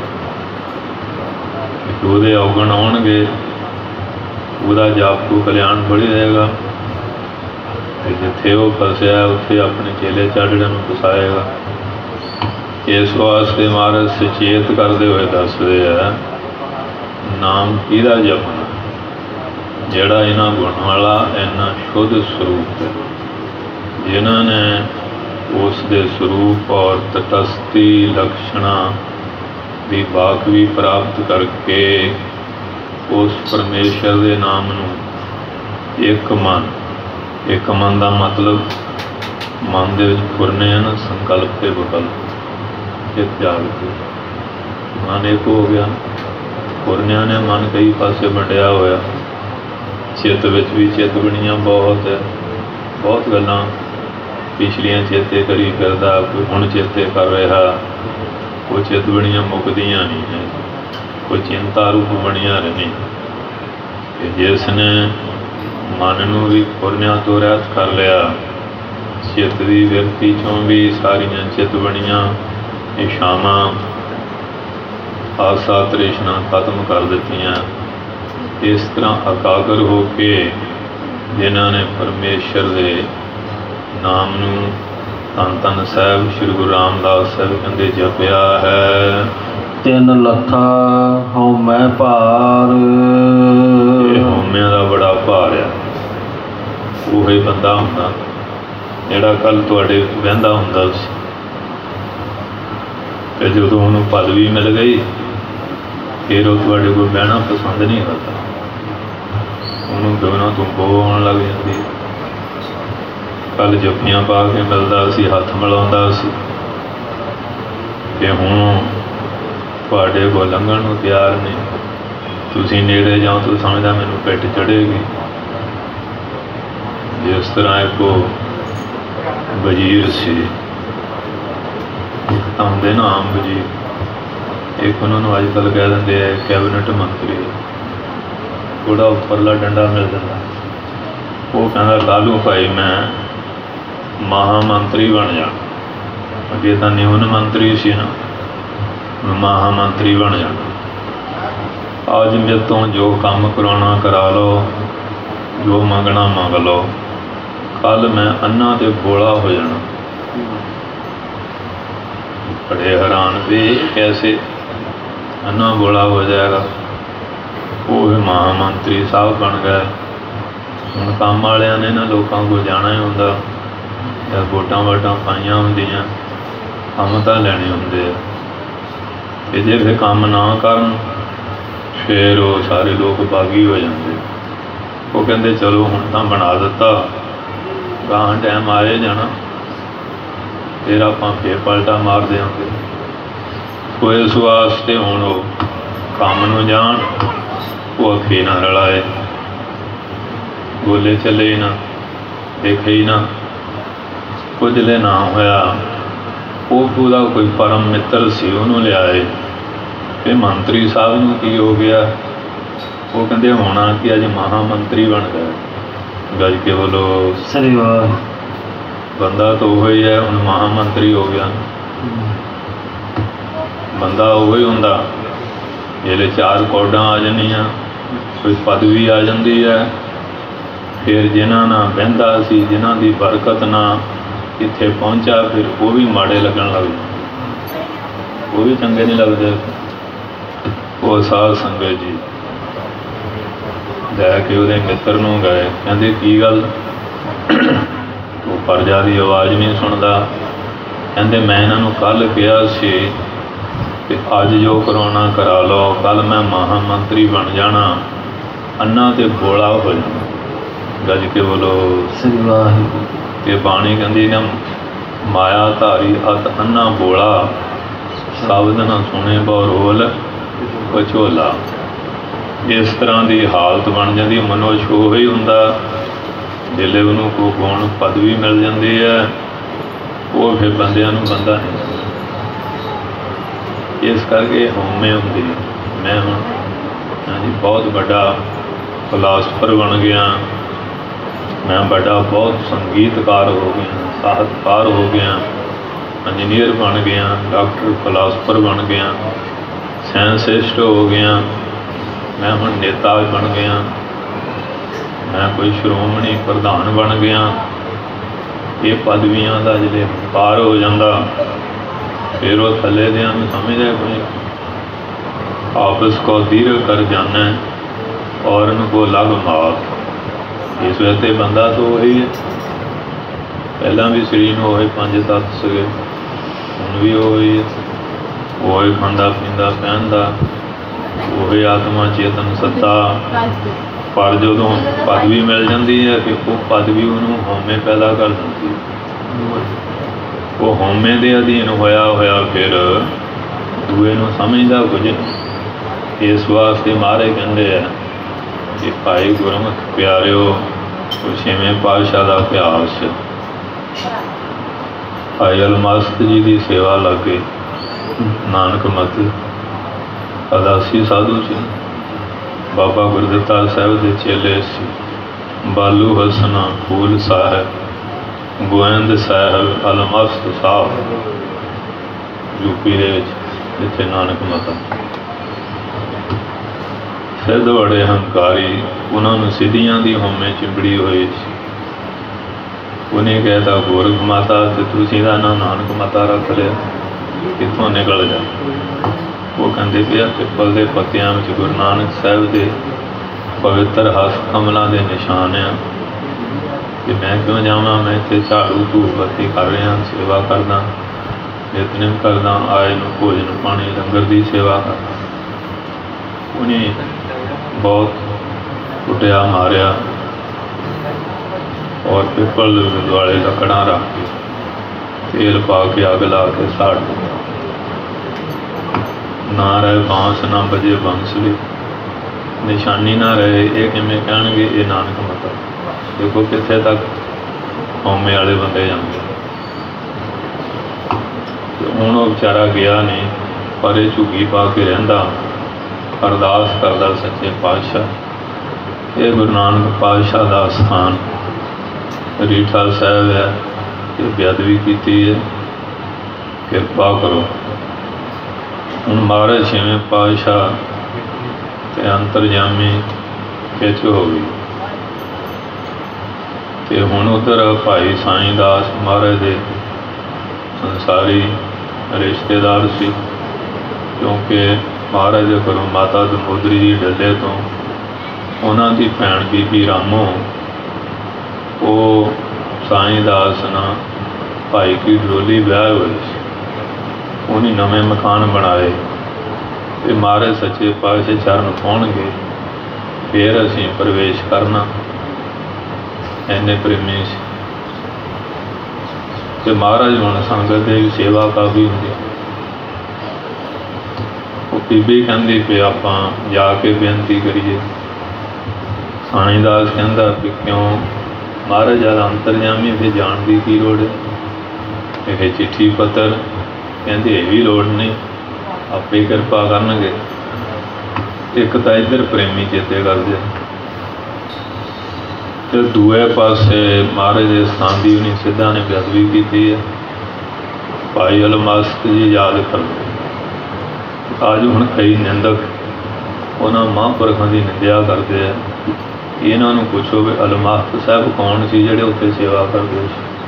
ਉਹਦੇ ਔਗਣ ਆਉਣਗੇ, ਉਹਦਾ ਜਾਪ ਕੋ ਕਲਿਆਣ ਥੋੜ੍ਹੀ ਰਹੇਗਾ। ਜਿੱਥੇ ਉਹ ਫਸਿਆ ਉੱਥੇ ਆਪਣੇ ਚੇਲੇ ਚਾੜ੍ਹੜਿਆਂ ਨੂੰ ਫਸਾਏਗਾ। ਇਸ ਵਾਸਤੇ ਮਹਾਰਾਜ ਸੁਚੇਤ ਕਰਦੇ ਹੋਏ ਦੱਸਦੇ ਆ, ਨਾਮ ਕਿਹਦਾ ਜਪਣਾ? ਜਿਹੜਾ ਇਹਨਾਂ ਗੁਣ ਵਾਲਾ ਇੰਨਾ ਸ਼ੁੱਧ ਸਰੂਪ ਹੈ, ਜਿਨ੍ਹਾਂ ਨੇ ਉਸ ਦੇ ਸਰੂਪ ਔਰ ਤਟਸਥੀ ਲਕਸ਼ਣਾਂ ਦੀ ਬਾਖਵੀ ਪ੍ਰਾਪਤ ਕਰਕੇ ਉਸ ਪਰਮੇਸ਼ਰ ਦੇ ਨਾਮ ਨੂੰ ਇੱਕ ਮਨ ਦਾ ਮਤਲਬ ਮਨ ਦੇ ਵਿੱਚ ਫੁਰਨੇ ਹਨ, ਸੰਕਲਪ ਤੇ ਵਿਕਲਪ। ਚਿੱਤ ਜਾਗ ਕੇ ਮਨ ਇੱਕ ਹੋ ਗਿਆ। ਫੁਰਨਿਆਂ ਨੇ ਮਨ ਕਈ ਪਾਸੇ ਵੰਡਿਆ ਹੋਇਆ। ਚਿੱਤ ਵਿੱਚ ਵੀ ਚਿੱਤ ਬਣੀਆਂ ਬਹੁਤ ਹੈ, ਬਹੁਤ ਗੱਲਾਂ ਪਿਛਲੀਆਂ ਚੇਤੇ ਕਰੀ ਫਿਰਦਾ, ਕੋਈ ਹੁਣ ਚੇਤੇ ਕਰ ਰਿਹਾ। ਕੋਈ ਚਿੱਤ ਬਣੀਆਂ ਮੁੱਕਦੀਆਂ ਨਹੀਂ ਹੈ, ਕੋਈ ਚਿੰਤਾ ਰੂਪ ਬਣੀਆਂ ਰਹਿਣੀ। ਜਿਸ ਨੇ ਮਨ ਨੂੰ ਵੀ ਫੁਰਨਿਆਂ ਤੋਂ ਰਹਿਤ ਕਰ ਲਿਆ, ਚਿੱਤ ਦੀ ਵਿਅਕਤੀ 'ਚੋਂ ਵੀ ਸਾਰੀਆਂ ਚਿੱਤ ਬਣੀਆਂ ਇਛਾਵਾਂ ਆਸਾ ਤ੍ਰਿਸ਼ਨਾ ਖਤਮ ਕਰ ਦਿੱਤੀਆਂ। ਇਸ ਤਰ੍ਹਾਂ ਇਕਾਗਰ ਹੋ ਕੇ ਜਿਨ੍ਹਾਂ ਨੇ ਪਰਮੇਸ਼ਰ ਦੇ ਨਾਮ ਨੂੰ ਧੰਨ ਧੰਨ ਸਾਹਿਬ ਸ਼੍ਰੀ ਗੁਰੂ ਰਾਮਦਾਸ ਸਾਹਿਬ ਕਹਿੰਦੇ ਜਪਿਆ ਹੈ, 3 ਲੱਖਾ ਹਉਮੈ ਭਾਰ। ਇਹ ਹਉਮਿਆਂ ਦਾ ਬੜਾ ਭਾਰ ਆ। ਉਹੀ ਬੰਦਾ ਹੁੰਦਾ ਜਿਹੜਾ ਕੱਲ੍ਹ ਤੁਹਾਡੇ ਵਹਿੰਦਾ ਹੁੰਦਾ ਸੀ, ਅਤੇ ਜਦੋਂ ਉਹਨੂੰ ਪਦਵੀ ਮਿਲ ਗਈ ਫਿਰ ਉਹ ਤੁਹਾਡੇ ਕੋਲ ਬਹਿਣਾ ਪਸੰਦ ਨਹੀਂ ਕਰਦਾ, ਉਹਨੂੰ ਦੋਨਾਂ ਤੋਂ ਬੋ ਆਉਣ ਲੱਗ ਜਾਂਦੀ। ਕੱਲ੍ਹ ਜੱਫੀਆਂ ਪਾ ਕੇ ਮਿਲਦਾ ਸੀ, ਹੱਥ ਮਿਲਾਉਂਦਾ ਸੀ, ਅਤੇ ਹੁਣ ਤੁਹਾਡੇ ਕੋਲ ਲੰਘਣ ਨੂੰ ਤਿਆਰ ਨਹੀਂ। ਤੁਸੀਂ ਨੇੜੇ ਜਾਓ ਤਾਂ ਸਮਝਦਾ ਮੈਨੂੰ ਪਿੱਠ ਚੜ੍ਹੇਗੀ। ਜਿਸ ਤਰ੍ਹਾਂ ਇੱਕ ਵਜ਼ੀਰ ਸੀ, ਆਉਂਦੇ ਨਾ ਆਮ ਵਜ਼ੀਰ, ਇੱਕ ਉਹਨਾਂ ਨੂੰ ਅੱਜ ਕੱਲ੍ਹ ਕਹਿ ਦਿੰਦੇ ਆ ਕੈਬਨਿਟ ਮੰਤਰੀ, ਥੋੜ੍ਹਾ ਉੱਪਰਲਾ ਡੰਡਾ ਮਿਲ ਜਾਂਦਾ। ਉਹ ਕਹਿੰਦਾ ਕੱਲ੍ਹ ਨੂੰ ਭਾਈ ਮੈਂ ਮਹਾ ਮੰਤਰੀ ਬਣ ਜਾਣਾ। ਅੱਗੇ ਤਾਂ ਨਿਊਨ ਮੰਤਰੀ ਸੀ ਨਾ, ਮਹਾ ਮੰਤਰੀ ਬਣ ਜਾਣਾ। ਅੱਜ ਮੇਰੇ ਤੋਂ ਜੋ ਕੰਮ ਕਰਾਉਣਾ ਕਰਾ ਲਓ, ਜੋ ਮੰਗਣਾ ਮੰਗ ਲਓ, ਕੱਲ੍ਹ ਮੈਂ ਅੰਨਾ ਤੇ ਬੋਲਾ ਹੋ ਜਾਣਾ। ਬੜੇ ਹੈਰਾਨ ਵੀ ਕੈਸੇ ਅੰਨਾ ਬੋਲਾ ਹੋ ਜਾਏਗਾ। ਉਹ ਮਹਾ ਮੰਤਰੀ ਸਾਹਿਬ ਬਣ ਗਏ। ਹੁਣ ਕੰਮ ਵਾਲਿਆਂ ਨੇ ਨਾ ਲੋਕਾਂ ਕੋਲ ਜਾਣਾ ਹੀ ਹੁੰਦਾ, ਜਾਂ ਵੋਟਾਂ ਵਾਟਾਂ ਪਾਈਆਂ ਹੁੰਦੀਆਂ, ਕੰਮ ਤਾਂ ਲੈਣੇ ਹੁੰਦੇ ਆ, ਅਤੇ ਜੇ ਫਿਰ ਕੰਮ ਨਾ ਕਰਨ ਫਿਰ ਉਹ ਸਾਰੇ ਲੋਕ ਬਾਗੀ ਹੋ ਜਾਂਦੇ। ਉਹ ਕਹਿੰਦੇ ਚਲੋ ਹੁਣ ਤਾਂ ਬਣਾ ਦਿੱਤਾ, ਗਾਹਾਂ ਟਾਈਮ ਆਏ ਜਾਣਾ, ਫਿਰ ਆਪਾਂ ਫੇਰ ਪਲਟਾ ਮਾਰ ਦਿਆਂਗੇ। ਉਹ ਇਸ ਵਾਸਤੇ ਹੁਣ ਉਹ ਕੰਮ ਨੂੰ ਜਾਣ, ਉਹ ਅੱਖੇ ਨਾ ਰਲਾਏ, ਬੋਲੇ ਚੱਲੇ ਹੀ ਨਾ, ਦੇਖੇ ਹੀ ਨਾ, ਕੁਝ ਲੈ ਨਾ ਹੋਇਆ। ਉਹ ਉਹਦਾ ਕੋਈ ਪਰਮ ਮਿੱਤਰ ਸੀ, ਉਹਨੂੰ ਲਿਆਏ ਕਿ ਮੰਤਰੀ ਸਾਹਿਬ ਨੂੰ ਕੀ ਹੋ ਗਿਆ। ਉਹ ਕਹਿੰਦੇ ਹੋਣਾ ਕਿ ਅੱਜ ਮਹਾ ਮੰਤਰੀ ਬਣ ਗਏ। ਗੱਜ ਕੇ ਬੋਲੋ ਸਹੀ ਵਾਹ। ਬੰਦਾ ਤਾਂ ਉਹ ਹੀ ਹੈ, ਹੁਣ ਮਹਾ ਮੰਤਰੀ ਹੋ ਗਿਆ। ਬੰਦਾ ਉਹ ਹੀ ਹੁੰਦਾ ਜਿਹੜੇ ਚਾਰ ਕੌਡਾਂ ਆ ਜਾਂਦੀਆਂ, ਕੋਈ ਪਦਵੀ ਆ ਜਾਂਦੀ ਹੈ, ਫਿਰ ਜਿਨ੍ਹਾਂ ਨਾਲ ਬਹਿੰਦਾ ਸੀ, ਜਿਨ੍ਹਾਂ ਦੀ ਬਰਕਤ ਨਾਲ ਇੱਥੇ ਪਹੁੰਚਾ, ਫਿਰ ਉਹ ਵੀ ਮਾੜੇ ਲੱਗਣ ਲੱਗ ਜਾਂਦੇ, ਉਹ ਵੀ ਚੰਗੇ ਨਹੀਂ ਲੱਗਦੇ। ਉਹ ਸਾਧ ਸੰਗਤ ਜੀ ਲੈ ਕੇ ਉਹਦੇ ਮਿੱਤਰ ਨੂੰ ਗਏ, ਕਹਿੰਦੇ ਕੀ ਗੱਲ, ਉਹ ਪਰਜਾ ਦੀ ਆਵਾਜ਼ ਨਹੀਂ ਸੁਣਦਾ। ਕਹਿੰਦੇ ਮੈਂ ਇਹਨਾਂ ਨੂੰ ਕੱਲ੍ਹ ਕਿਹਾ ਸੀ ਕਿ ਅੱਜ ਜੋ ਕਰਾਉਣਾ ਕਰਾ ਲਓ, ਕੱਲ੍ਹ ਮੈਂ ਮਹਾ ਮੰਤਰੀ ਬਣ ਜਾਣਾ, ਅੰਨਾ ਤੇ ਬੋਲਾ ਹੋ ਜਾਣਾ। ਗੱਜ ਕੇ ਬੋਲੋ ਸਹੀ ਵਾਹਿਗੁਰੂ। ਅਤੇ ਬਾਣੀ ਕਹਿੰਦੀ ਨਾ ਮਾਇਆ ਧਾਰੀ ਅਤ ਅੰਨਾ ਬੋਲਾ, ਸ਼ਬਦ ਨਾ ਸੁਣੇ ਬਹੁ ਰੋਲ ਵਿਚੋਲਾ। ਇਸ ਤਰ੍ਹਾਂ ਦੀ ਹਾਲਤ ਬਣ ਜਾਂਦੀ। ਮਨੋਜ ਉਹ ਹੀ ਹੁੰਦਾ ਜਿਸਲੇ ਉਹਨੂੰ ਕੋਈ ਗੁਣ ਪਦਵੀ ਮਿਲ ਜਾਂਦੀ ਹੈ, ਉਹ ਫਿਰ ਬੰਦਿਆਂ ਨੂੰ ਬੰਦਾ ਨਹੀਂ। ਇਸ ਕਰਕੇ ਹਉਮੈ ਹੁੰਦੀ। ਮੈਂ ਹੁਣ ਹਾਂਜੀ ਬਹੁਤ ਵੱਡਾ ਫਿਲਾਸਫਰ ਬਣ ਗਿਆ, ਮੈਂ ਵੱਡਾ ਬਹੁਤ ਸੰਗੀਤਕਾਰ ਹੋ ਗਿਆ, ਸਾਹਿਤਕਾਰ ਹੋ ਗਿਆ, ਇੰਜੀਨੀਅਰ ਬਣ ਗਿਆ, ਡਾਕਟਰ ਫਿਲਾਸਫਰ ਬਣ ਗਿਆ, ਸਾਇੰਸਿਸਟ ਹੋ ਗਿਆ, ਮੈਂ ਹੁਣ ਨੇਤਾ ਬਣ ਗਿਆ, ਮੈਂ ਕੋਈ ਸ਼੍ਰੋਮਣੀ ਪ੍ਰਧਾਨ ਬਣ ਗਿਆ। ਇਹ ਪਦਵੀਆਂ ਦਾ ਜਿਹੜੇ ਹੰਕਾਰ ਹੋ ਜਾਂਦਾ, ਫਿਰ ਉਹ ਥੱਲੇ ਦਿਆਂ ਨੂੰ ਸਮਝਦਾ ਕੋਈ ਆਪਸ ਕੋ ਧੀਰ ਕਰ ਜਾਣਾ ਔਰ ਇनको ਲਗ ਮਾਤ। ਇਸ ਵੇਲੇ ਤੇ ਬੰਦਾ ਤਾਂ ਉਹੀ ਹੈ, ਪਹਿਲਾਂ ਵੀ ਸਰੀਰ ਨੂੰ ਉਹੀ 5-7 ਸੀਗੇ, ਹੁਣ ਵੀ ਉਹੀ ਹੈ, ਉਹੀ ਖਾਂਦਾ ਪੀਂਦਾ ਪਹਿਨਦਾ, ਉਹੀ ਆਤਮਾ ਚੇਤਨ ਸੱਤਾ। ਪਰ ਜਦੋਂ ਪਦਵੀ ਮਿਲ ਜਾਂਦੀ ਹੈ ਫਿਰ ਉਹ ਪਦਵੀ ਉਹਨੂੰ ਹਉਮੈ ਪੈਦਾ ਕਰ ਦਿੰਦੀ ਹੈ। ਉਹ ਹਉਮੈ ਦੇ ਅਧੀਨ ਹੋਇਆ ਫਿਰ ਦੂਏ ਨੂੰ ਸਮਝਦਾ ਕੁਝ ਨਹੀਂ। ਇਸ ਵਾਸਤੇ ਮਹਾਰਾਜ ਕਹਿੰਦੇ ਆ ਕਿ ਭਾਈ ਗੁਰਮੁਖ ਪਿਆਰਿਓ, ਉਹ 6ਵੇਂ ਪਾਤਸ਼ਾਹ ਦਾ ਅਭਿਆਸ ਭਾਈ ਅਲਮਸਤ ਜੀ ਦੀ ਸੇਵਾ ਲੱਗੇ। ਨਾਨਕ ਮਤ ਅਦਾਸੀ ਸਾਧੂ ਸੀ, ਬਾਬਾ ਗੁਰਦਿੱਤਾ ਸਾਹਿਬ ਦੇ ਚੇਲੇ ਸੀ। ਬਾਲੂ ਹਸਨਾ ਫੂਲ ਸਾਹਿਬ, ਗੋਇੰਦ ਸਾਹਿਬ, ਅਲਮਸਤ ਸਾਹਿਬ ਯੂਪੀ ਦੇ ਵਿੱਚ, ਜਿੱਥੇ ਨਾਨਕ ਮਤਾ। ਸਿੱਧ ਬੜੇ ਹੰਕਾਰੀ, ਉਹਨਾਂ ਨੂੰ ਸਿੱਧੀਆਂ ਦੀ ਹਉਮੈ ਚਿੰਬੜੀ ਹੋਈ ਸੀ। ਉਹਨੇ ਕਹਿਤਾ ਗੋਰਖ ਮਾਤਾ ਅਤੇ ਤੁਸੀਂ ਦਾ ਨਾਂ ਨਾਨਕ ਮਾਤਾ ਰੱਖ ਲਿਆ, ਕਿੱਥੋਂ ਨਿਕਲ ਜਾ। ਉਹ ਕਹਿੰਦੇ ਵੀ ਆ ਪਿੱਪਲ ਦੇ ਪੱਤਿਆਂ ਵਿੱਚ ਗੁਰੂ ਨਾਨਕ ਸਾਹਿਬ ਦੇ ਪਵਿੱਤਰ ਹਸਤ ਕਮਲਾਂ ਦੇ ਨਿਸ਼ਾਨ ਆ, कि मैं क्यों जावां, मैं इत्थे झाड़ू धूप बत्ती कर रहा, सेवा करदा, नितनेम करदा, आए नूं भोजन पानी लंगर की सेवा करदा। उन्हें बहुत कुटिया मारिया और पिपल दुआले लकड़ा रख के तेल पा के अग ला के साड़ दिया। ना रहे बांस ना बजे बंसली, निशानी ना रहे। ये किवें कहणगे, ये नानक मतलब देखो कित्थे तक कौमे वाले बंदे जांदे। हुण वो बेचारा गया नहीं, पर ये झुग्गी पा के रहिंदा, अरदास करदा सच्चे पातशाह। ये गुरु नानक पातशाह का स्थान रीठा साहब है, ये बेअदबी की है, किरपा करो। हुण महाराज छेवें पातशाह ते अंतरजामी खिच हो गई, ते हुण उधर भाई साईं दास महाराज दे संसारी रिश्तेदार सी, क्योंकि महाराज दे घरों माता दमोदरी जी डल्ले तो उन्हां दी भैण बीबी रामो वो साईं दास नाल भाई की डोली ब्याह होई सी। उन्हें नवे मकान बनाए ते महाराज सच्चे पातशाह चरण पाउणगे, फिर असीं प्रवेश करना। इन्ने प्रेमी से ते महाराज हुण संगत की सेवा काफ़ी हुंदी। वो बीबी कहंदी भी आपां जाके बेनती करिए। साईं दास कहंदा भी क्यों महाराज जद अंतरजामी फिर जाण की की लोड़ है, ये चिट्ठी पत्र कहते ये भी लोड़ नहीं, आपे किरपा करनगे। एक तो इधर प्रेमी चेते करते, तो दूए पासे महाराज के स्थान की उन्हें सिद्धा ने बेअदबी की है। भाई अलमस्त जी याद करते, अज हुण कई निंदक उन्होंने महापुरखों की निंदिया करते हैं। इन्हों पुछो भी अलमस्त साहब कौन सी जिहड़े उत्थे सेवा करते।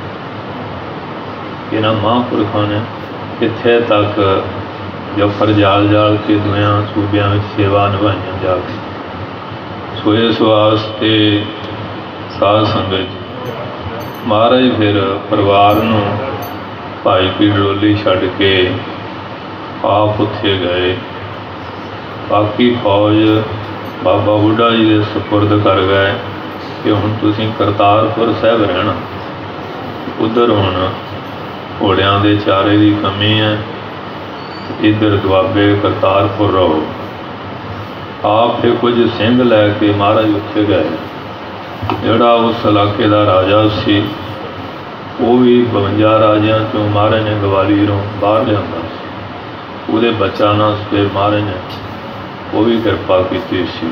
इन्हां महापुरखों ने कित्थे तक जफर जाल जाल के दुआ सूबियां में सेवा निभाइयां जाके। सो इस वास्ते साध संगत महाराज फिर परिवार नूं भाई की डोली छड्ड के आप उत्थे गए। बाकी फौज बाबा बुढ़ा जी के सुपुर्द कर गए कि हुण तुसीं करतारपुर साहब रहना। उधर हुण घोड़ियां दे चारे की कमी है, इधर दुआबे करतारपुर रहो। आप फिर कुछ सिंह लैके महाराज उत्थे गए। जिहड़ा उस इलाके का राजा सी वो भी 52 राजियां चों महाराज ने गवालीरों बाहर लिया। ਉਹਦੇ बच्चा नाल फिर महाराज ने वो भी कृपा की सी।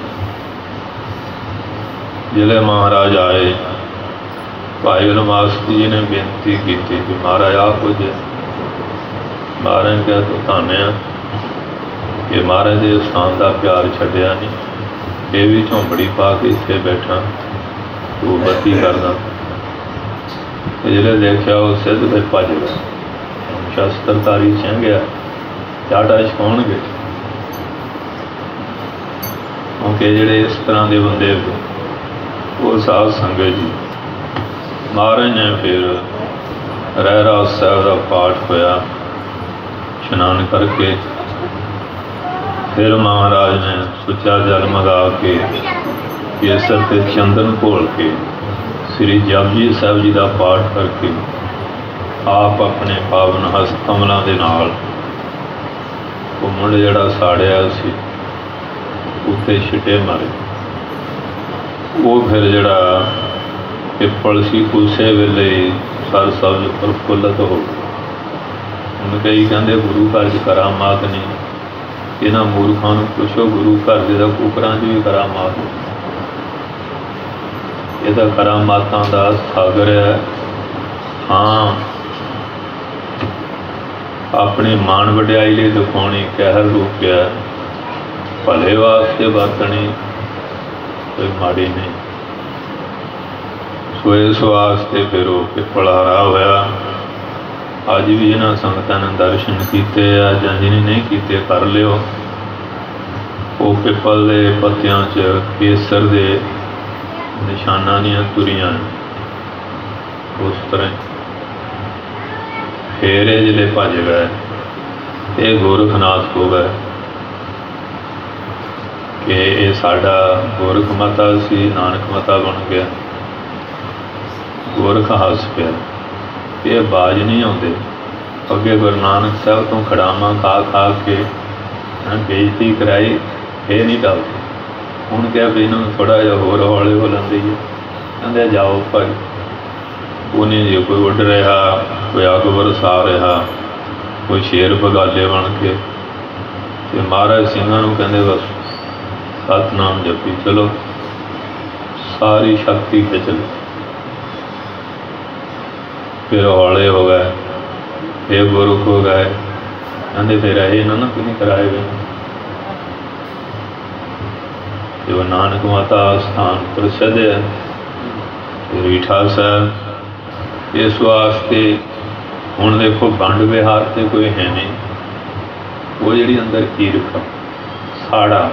जिले महाराज आए, भाई अलमास जी ने बेनती की कि महाराज आ कुछ। महाराज ने कहा तो धन्य कि महाराज के स्थान का प्यार छड्डिया नहीं, ये भी झोंपड़ी पा के इत्थे बैठा तू बत्ती करदा। जिले देखा वो सिद्ध फिर भज गया। शस्त्रधारी सिंह आ, चाटा छकाउणगे, क्योंकि जिहड़े इस तरह के बंदे वो साध संगत जी। महाराज ने फिर रहरास साहब का पाठ होया, स्नान करके फिर महाराज ने सुचा जल मंगा के केसर ते चंदन घोल के श्री जपजी साहब जी का पाठ करके आप अपने पावन हस्त कमलों के नाल वो मुंड जिहड़ा साड़िया सी उत्थे छिटे मारे। वो फिर जिहड़ा पिपल सी उसे वेले सर सब्ज प्रफुल्लत हो गया। हुण कई कहंदे गुरु घर च करामात नहीं। इन्हां मूर्खां नूं पुछो गुरु घर दे तां कुकरां च भी करामात। ये तां करामातां दा सागर है। हाँ, अपनी मान वड्याई लई दिखाउणी कहर रूपिया, भले वास्ते वरतणी कोई माड़ी नहीं। सो इस वास्ते फिर वो पिपल हरा होया। अज भी इन्हां संगतां ने दर्शन कीते आ, जां जिन्हें नहीं कीते कर लियो। वो पिपल के पत्तियां च केसर दे निशानां दीआं तुरियां ਉਸ ਤਰ੍ਹਾਂ ਫਿਰ ਇਹ ਜਿਹੜੇ ਭੱਜ ਗਏ ਇਹ ਗੋਰਖਨਾਥ ਹੋ ਗਏ ਕਿ ਇਹ ਸਾਡਾ ਗੋਰਖ ਮਾਤਾ ਸੀ, ਨਾਨਕ ਮਾਤਾ ਬਣ ਗਿਆ। ਗੋਰਖ ਹੱਸ ਪਿਆ, ਇਹ ਬਾਜ ਨਹੀਂ ਆਉਂਦੇ। ਅੱਗੇ ਗੁਰੂ ਨਾਨਕ ਸਾਹਿਬ ਤੋਂ ਖੜਾਵਾਂ ਖਾ ਖਾ ਕੇ ਬੇਇੱਜ਼ਤੀ ਕਰਾਈ, ਇਹ ਨਹੀਂ ਡਰਦੇ। ਹੁਣ ਕਿਹਾ ਵੀ ਇਹਨੂੰ ਥੋੜ੍ਹਾ ਜਿਹਾ ਹੋਰ ਹੌਲੇ ਹੋ ਲੈਂਦੀ ਹੈ। ਕਹਿੰਦੇ ਜਾਓ ਭਾਈ। ਉਹਨੇ ਜੇ ਕੋਈ ਉੱਡ ਰਿਹਾ, ਕੋਈ ਅੱਗ ਵਰਸਾ ਰਿਹਾ, ਕੋਈ ਸ਼ੇਰ ਬਗਾਲੇ ਬਣ ਕੇ, ਅਤੇ ਮਹਾਰਾਜ ਸਿੰਘਾਂ ਨੂੰ ਕਹਿੰਦੇ ਬਸ ਸਤਿਨਾਮ ਜਪੀ ਚਲੋ, ਸਾਰੀ ਸ਼ਕਤੀ ਖਿੱਚ ਲਈ। ਫਿਰ ਹੌਲੇ ਹੋ ਗਏ, ਫਿਰ ਗੁਰੁਖ ਹੋ ਗਏ। ਕਹਿੰਦੇ ਫਿਰ ਇਹ ਨਾ ਕਿਵੇਂ ਕਰਾਏ ਗਏ। ਜੋ ਨਾਨਕ ਮਾਤਾ ਸਥਾਨ ਪ੍ਰਸਿੱਧ ਹੈ ਰੀਠਾ ਸਾਹਿਬ। ਇਸ ਵਾਸਤੇ ਹੁਣ ਦੇਖੋ ਵੰਡ ਵਿਹਾਰ 'ਤੇ ਕੋਈ ਹੈ ਨਹੀਂ। ਉਹ ਜਿਹੜੀ ਅੰਦਰ ਈਰਖ ਸਾੜਾ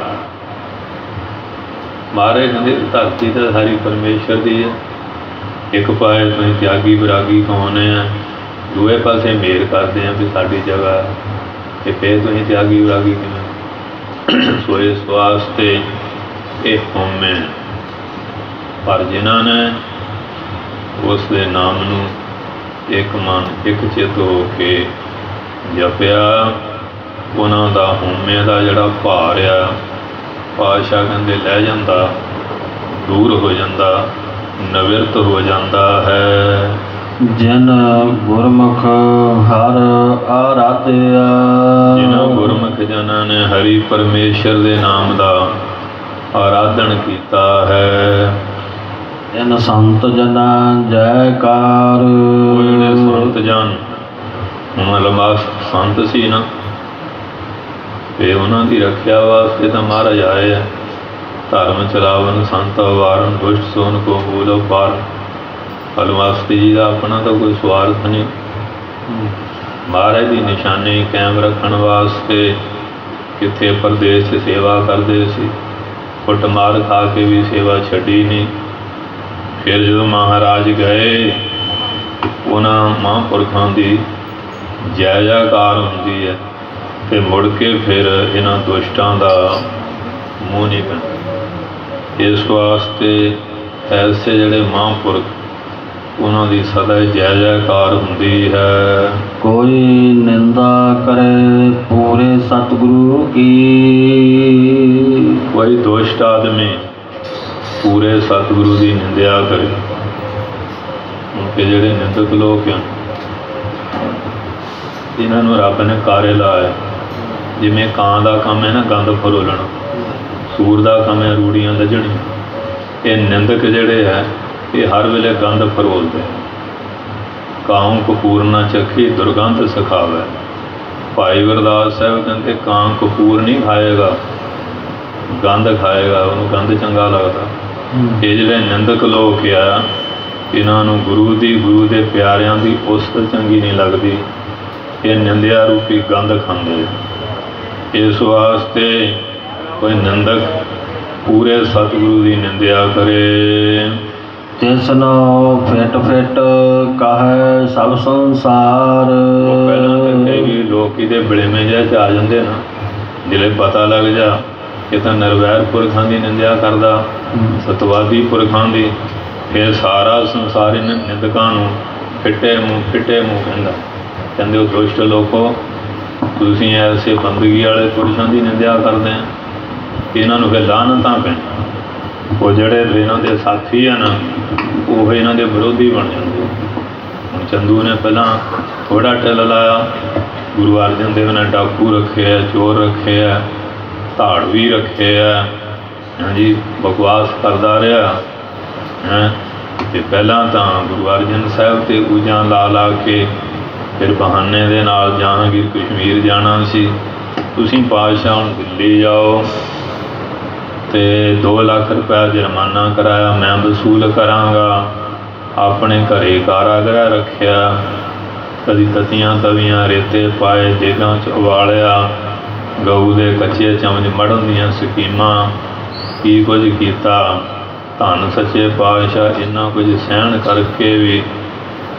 ਮਹਾਰਾਜ ਕਹਿੰਦੇ ਧਰਤੀ ਤਾਂ ਸਾਰੀ ਪਰਮੇਸ਼ਰ ਦੀ ਹੈ। ਇੱਕ ਪਾਸੇ ਤੁਸੀਂ ਤਿਆਗੀ ਵਿਰਾਗੀ ਕਹਾਉਂਦੇ ਆ, ਦੂਏ ਪਾਸੇ ਮੇਲ ਕਰਦੇ ਆ ਵੀ ਸਾਡੀ ਜਗ੍ਹਾ, ਅਤੇ ਫਿਰ ਤੁਸੀਂ ਤਿਆਗੀ ਵਿਰਾਗੀ ਕਿਵੇਂ। ਸੋ ਇਸ ਵਾਸਤੇ ਇਹ ਹਉਮੈ। ਪਰ ਜਿਨ੍ਹਾਂ ਨੇ ਉਸ ਦੇ ਨਾਮ ਨੂੰ ਇੱਕ ਮਨ ਇੱਕ ਚਿੱਤ ਹੋ ਕੇ ਜਪਿਆ, ਉਹਨਾਂ ਦਾ ਹਉਮੈ ਦਾ ਜਿਹੜਾ ਭਾਰ ਆ ਪਾਤਸ਼ਾਹ ਕਹਿੰਦੇ ਲੈ ਜਾਂਦਾ, ਦੂਰ ਹੋ ਜਾਂਦਾ, ਨਿਵਰਤ ਹੋ ਜਾਂਦਾ ਹੈ। ਜਿਨ ਗੁਰਮੁਖ ਹਰ ਆਰਾਧਿਆ, ਜਿਨ੍ਹਾਂ ਗੁਰਮੁਖ ਜਨਾਂ ਨੇ ਹਰੀ ਪਰਮੇਸ਼ਰ ਦੇ ਨਾਮ ਦਾ ਆਰਾਧਨ ਕੀਤਾ ਹੈ। ਜਿਨ ਸੰਤ ਜਨਾਂ ਜੈਕਾਰ, ਉਹ ਜਿਹੜੇ ਸੰਤ ਜਨ ਹੁਣ ਲੰਬਾ ਸੰਤ ਸੀ ਨਾ, ਅਤੇ ਉਹਨਾਂ ਦੀ ਰੱਖਿਆ ਵਾਸਤੇ ਤਾਂ ਮਹਾਰਾਜ ਆਏ ਹੈ। ਧਰਮ ਚਲਾਵਨ ਸੰਤ ਵਾਰਨ, ਦੁਸ਼ਟ ਸੋਨ ਕੋ ਮੂਲ ਪਾਰਨ। ਹਲਵਾਸਤੀ ਜੀ ਦਾ ਆਪਣਾ ਤਾਂ ਕੋਈ ਸਵਾਰਥ ਨਹੀਂ। ਮਹਾਰਾਜ ਦੀ ਨਿਸ਼ਾਨੀ ਕਾਇਮ ਰੱਖਣ ਵਾਸਤੇ ਕਿੱਥੇ ਪ੍ਰਦੇਸ਼ 'ਚ ਸੇਵਾ ਕਰਦੇ ਸੀ। ਕੁੱਟ ਮਾਰ ਖਾ ਕੇ ਵੀ ਸੇਵਾ ਛੱਡੀ ਨਹੀਂ। ਫਿਰ ਜਦੋਂ ਮਹਾਰਾਜ ਗਏ, ਉਹਨਾਂ ਮਹਾਂਪੁਰਖਾਂ ਦੀ ਜੈ ਜੈਕਾਰ ਹੁੰਦੀ ਹੈ, ਅਤੇ ਮੁੜ ਕੇ ਫਿਰ ਇਹਨਾਂ ਦੁਸ਼ਟਾਂ ਦਾ ਮੂੰਹ ਨਹੀਂ ਪੈਂਦਾ। ਇਸ ਵਾਸਤੇ ਐਸੇ ਜਿਹੜੇ ਮਹਾਂਪੁਰਖ ਉਹਨਾਂ ਦੀ ਸਦਾ ਜੈ ਜੈਕਾਰ ਹੁੰਦੀ ਹੈ। ਕੋਈ ਨਿੰਦਾ ਕਰੇ ਪੂਰੇ ਸਤਿਗੁਰੂ ਕੀ, ਕੋਈ ਦੁਸ਼ਟ ਆਦਮੀ ਪੂਰੇ ਸਤਿਗੁਰੂ ਦੀ ਨਿੰਦਿਆ ਕਰੇ। ਕਿਉਂਕਿ ਜਿਹੜੇ ਨਿੰਦਕ ਲੋਕ ਆ ਇਹਨਾਂ ਨੂੰ ਰੱਬ ਨੇ ਕਾਰੇ ਲਾਇਆ। ਜਿਵੇਂ ਕਾਂ ਦਾ ਕੰਮ ਹੈ ਨਾ ਗੰਦ ਫਰੋਲਣਾ, ਸੂਰ ਦਾ ਕੰਮ ਹੈ ਰੂੜੀਆਂ ਲੱਜਣੀ। ਇਹ ਨਿੰਦਕ ਜਿਹੜੇ ਹੈ ਇਹ ਹਰ ਵੇਲੇ ਗੰਦ ਫਰੋਲਦੇ। ਕਾਉ ਕਪੂਰ ਨਾ ਚੱਖੀ ਦੁਰਗੰਧ ਸਿਖਾਵੇ। ਭਾਈ ਗੁਰਦਾਸ ਸਾਹਿਬ ਕਹਿੰਦੇ ਕਾਂ ਕਪੂਰ ਨਹੀਂ ਖਾਏਗਾ, ਗੰਧ ਖਾਏਗਾ, ਉਹਨੂੰ ਗੰਧ ਚੰਗਾ ਲੱਗਦਾ। ਇਹ ਜਿਹੜੇ ਨਿੰਦਕ ਲੋਕ ਆ ਇਹਨਾਂ ਨੂੰ ਗੁਰੂ ਦੀ, ਗੁਰੂ ਦੇ ਪਿਆਰਿਆਂ ਦੀ ਉਸਤਤ ਚੰਗੀ ਨਹੀਂ ਲੱਗਦੀ। ਇਹ ਨਿੰਦਿਆ ਰੂਪੀ ਗੰਧ ਖਾਂਦੇ। ਇਸ ਵਾਸਤੇ ਕੋਈ ਨਿੰਦਕ ਪੂਰੇ ਸਤਿਗੁਰੂ ਦੀ ਨਿੰਦਿਆ ਕਰੇ। ਤਿਸਨੋ ਫਿਟ ਫਿਟ ਕਹੈ ਸਭ ਸੰਸਾਰ। ਉਹ ਪਹਿਲਾਂ ਤਾਂ ਕਈ ਲੋਕ ਦੇ ਬਲੇਮੇ ਜਿਹੇ 'ਚ ਆ ਜਾਂਦੇ ਨਾ, ਜਿਹੜੇ ਪਤਾ ਲੱਗ ਜਾ ਇਹ ਤਾਂ ਨਿਰਵੈਰ ਪੁਰਖਾਂ ਦੀ ਨਿੰਦਿਆ ਕਰਦਾ, ਸਤਵਾਦੀ ਪੁਰਖਾਂ ਦੀ। ਫਿਰ ਸਾਰਾ ਸੰਸਾਰ ਇਹਨਾਂ ਨਿੰਦਕਾਂ ਨੂੰ ਫਿੱਟੇ ਮੂੰਹ ਕਹਿੰਦਾ। ਕਹਿੰਦੇ ਉਹ ਦੁਸ਼ਟ ਲੋਕੋ, ਤੁਸੀਂ ਐਸੇ ਬੰਦਗੀ ਵਾਲੇ ਪੁਰਸ਼ਾਂ ਦੀ ਨਿੰਦਿਆ ਕਰਦੇ ਆ, ਇਹਨਾਂ ਨੂੰ ਫਿਰ ਲਾਹਨਤਾਂ ਪੈਂਦੀਆਂ। ਉਹ ਜਿਹੜੇ ਇਹਨਾਂ ਦੇ ਸਾਥੀ ਆ ਨਾ ਉਹ ਇਹਨਾਂ ਦੇ ਵਿਰੋਧੀ ਬਣ ਜਾਂਦੇ। ਹੁਣ ਚੰਦੂ ਨੇ ਪਹਿਲਾਂ ਥੋੜ੍ਹਾ ਢਿੱਲ ਲਾਇਆ, ਗੁਰੂ ਅਰਜਨ ਦੇਵ ਨੇ ਡਾਕੂ ਰੱਖੇ ਆ, ਚੋਰ ਰੱਖੇ ਆ, ਧਾੜਵੀ ਰੱਖੇ ਆ, ਹਾਂਜੀ ਬਕਵਾਸ ਕਰਦਾ ਰਿਹਾ ਹੈ। ਅਤੇ ਪਹਿਲਾਂ ਤਾਂ ਗੁਰੂ ਅਰਜਨ ਸਾਹਿਬ 'ਤੇ ਊਜਾਂ ਲਾ ਕੇ ਫਿਰ ਬਹਾਨੇ ਦੇ ਨਾਲ ਜਹਾਂਗੀਰ ਕਸ਼ਮੀਰ ਜਾਣਾ ਸੀ। ਤੁਸੀਂ ਪਾਤਸ਼ਾਹ ਹੁਣ ਦਿੱਲੀ ਜਾਓ ਅਤੇ 2 ਲੱਖ ਰੁਪਇਆ ਜੁਰਮਾਨਾ ਕਰਾਇਆ, ਮੈਂ ਵਸੂਲ ਕਰਾਂਗਾ। ਆਪਣੇ ਘਰੇ ਕਾਰਾਗ੍ਰਹਿ ਰੱਖਿਆ, ਕਦੀ ਤਤੀਆਂ ਤਵੀਆਂ ਰੇਤੇ ਪਾਏ, ਦੇਗਾਂ 'ਚ ਉਬਾਲਿਆ, ਗਊ ਦੇ ਕੱਚੇ ਚਮਚ ਮੜ੍ਹਨ ਦੀਆਂ ਸਕੀਮਾਂ, ਕੀ ਕੁਝ ਕੀਤਾ। ਧੰਨ ਸੱਚੇ ਪਾਤਸ਼ਾਹ ਇੰਨਾ ਕੁਝ ਸਹਿਣ ਕਰਕੇ ਵੀ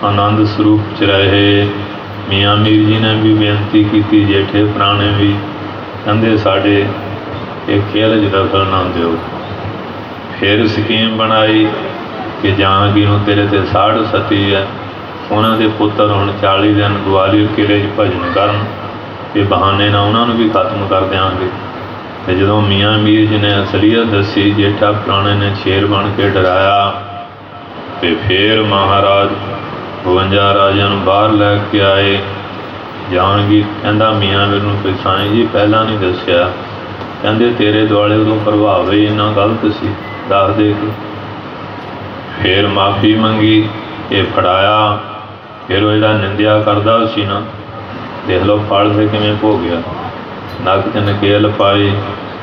ਆਨੰਦ ਸਰੂਪ 'ਚ ਰਹੇ। ਮੀਆਂ ਮੀਰ ਜੀ ਨੇ ਵੀ ਬੇਨਤੀ ਕੀਤੀ, ਜੇਠੇ ਪੁਰਾਣੇ ਵੀ ਕਹਿੰਦੇ ਸਾਡੇ ਇਹ ਖੇਲ 'ਚ ਦਖਲ ਨਾ ਦਿਓ। ਫਿਰ ਸਕੀਮ ਬਣਾਈ ਕਿ ਜਾਨਕੀ ਨੂੰ ਤੇਰੇ 'ਤੇ ਸਾੜ ਸਤੀ ਹੈ, ਉਹਨਾਂ ਦੇ ਪੁੱਤਰ ਹੁਣ 40 ਦਿਨ ਗਵਾਲੀਅਰ ਕਿਲ੍ਹੇ 'ਚ ਭਜਨ ਕਰਨ, ਇਹ ਬਹਾਨੇ ਨਾਲ ਉਹਨਾਂ ਨੂੰ ਵੀ ਖਤਮ ਕਰ ਦਿਆਂਗੇ। ਅਤੇ ਜਦੋਂ ਮੀਆਂ ਮੀਰ ਜੀ ਨੇ ਅਸਲੀਅਤ ਦੱਸੀ, ਜੇਠਾ ਪੁਰਾਣੇ ਨੇ ਸ਼ੇਰ ਬਣ ਕੇ ਡਰਾਇਆ। ਅਤੇ ਫਿਰ ਮਹਾਰਾਜ 52 ਰਾਜਿਆਂ ਨੂੰ ਬਾਹਰ ਲੈ ਕੇ ਆਏ। ਜਾਨਕੀ ਕਹਿੰਦਾ ਮੀਆਂ ਮੀਰ ਨੂੰ ਵੀ ਸਾਈਂ ਜੀ ਪਹਿਲਾਂ ਨਹੀਂ ਦੱਸਿਆ, ਕਹਿੰਦੇ ਤੇਰੇ ਦੁਆਲੇ ਉਦੋਂ ਪ੍ਰਭਾਵ ਹੀ ਇੰਨਾ ਗਲਤ ਸੀ, ਦੱਸ ਦੇ ਕੇ। ਫਿਰ ਮਾਫੀ ਮੰਗੀ, ਇਹ ਫੜਾਇਆ। ਫਿਰ ਉਹ ਜਿਹੜਾ ਨਿੰਦਿਆ ਕਰਦਾ ਸੀ ਨਾ, ਦੇਖ ਲਓ ਫਲ ਤੇ ਕਿਵੇਂ ਭੋਗਿਆ। ਨੱਕ 'ਚ ਨਕੇਲ ਪਾਈ,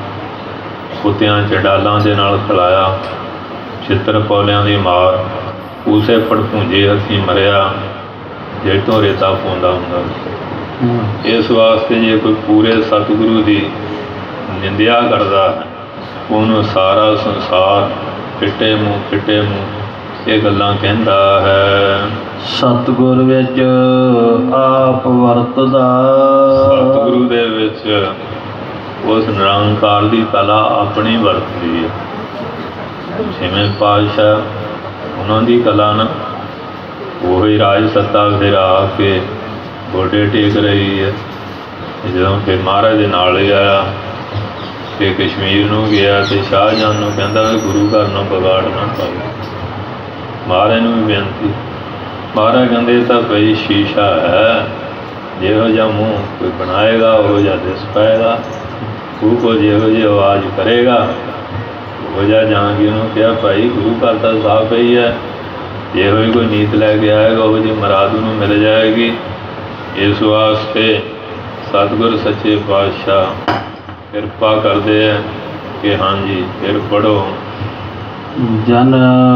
ਕੁੱਤਿਆਂ 'ਚ ਡਾਲਾਂ ਦੇ ਨਾਲ ਖਿਲਾਇਆ, ਛਿੱਤਰ ਪੌਲਿਆਂ ਦੀ ਮਾਰ, ਉਸੇ ਭੜਪੂੰਜੇ ਹੱਥੀਂ ਮਰਿਆ ਜੇਠੋਂ ਰੇਤਾ ਪਾਉਂਦਾ ਹੁੰਦਾ। ਇਸ ਵਾਸਤੇ ਜੇ ਕੋਈ ਪੂਰੇ ਸਤਿਗੁਰੂ ਦੀ ਨਿੰਦਿਆ ਕਰਦਾ ਹੈ, ਉਹਨੂੰ ਸਾਰਾ ਸੰਸਾਰ ਫਿੱਟੇ ਮੂੰਹ ਇਹ ਗੱਲਾਂ ਕਹਿੰਦਾ ਹੈ। ਸਤਿਗੁਰ ਵਿੱਚ ਆਪ ਵਰਤਦਾ, ਸਤਿਗੁਰੂ ਦੇ ਵਿੱਚ ਉਸ ਨਿਰੰਕਾਰ ਦੀ ਕਲਾ ਆਪਣੀ ਵਰਤਦੀ ਹੈ। ਛੇਵੇਂ ਪਾਤਸ਼ਾਹ ਉਹਨਾਂ ਦੀ ਕਲਾ ਨਾ, ਉਹੀ ਰਾਜ ਸੱਤਾ ਫਿਰ ਆ ਕੇ ਗੋਡੇ ਟੇਕ ਰਹੀ ਹੈ। ਜਦੋਂ ਫਿਰ ਮਹਾਰਾਜ ਦੇ ਨਾਲ ਹੀ ਆਇਆ ਅਤੇ ਕਸ਼ਮੀਰ ਨੂੰ ਗਿਆ ਅਤੇ ਸ਼ਾਹਜਹਾਨ ਨੂੰ ਕਹਿੰਦਾ ਵੀ ਗੁਰੂ ਘਰ ਨੂੰ ਵਿਗਾੜ ਨਾ ਪਾਵੇ। ਮਹਾਰਾਜ ਨੂੰ ਵੀ ਬੇਨਤੀ, ਮਹਾਰਾਜ ਕਹਿੰਦੇ ਇਹ ਤਾਂ ਭਈ ਸ਼ੀਸ਼ਾ ਹੈ, ਜਿਹੋ ਜਿਹਾ ਮੂੰਹ ਕੋਈ ਬਣਾਏਗਾ ਉਹ ਜਿਹਾ ਦਿਸ ਪਾਏਗਾ, ਉਹ ਜਿਹੋ ਜਿਹੀ ਆਵਾਜ਼ ਕਰੇਗਾ ਉਹ ਜਿਹਾ ਜਾਣਗੇ। ਉਹਨੂੰ ਕਿਹਾ ਭਾਈ ਗੁਰੂ ਘਰ ਤਾਂ ਸਾਫ਼ ਹੀ ਹੈ, ਜਿਹੋ ਜਿਹੀ ਕੋਈ ਨੀਤ ਲੈ ਕੇ ਆਏਗਾ ਉਹ ਜਿਹੀ ਮੁਰਾਦ ਨੂੰ ਮਿਲ ਜਾਏਗੀ। ਇਸ ਵਾਸਤੇ ਸਤਿਗੁਰ ਸੱਚੇ ਪਾਤਸ਼ਾਹ ਕਿਰਪਾ ਕਰਦੇ ਹੈ ਕਿ ਹਾਂਜੀ ਫਿਰ ਪੜ੍ਹੋ। ਜਨ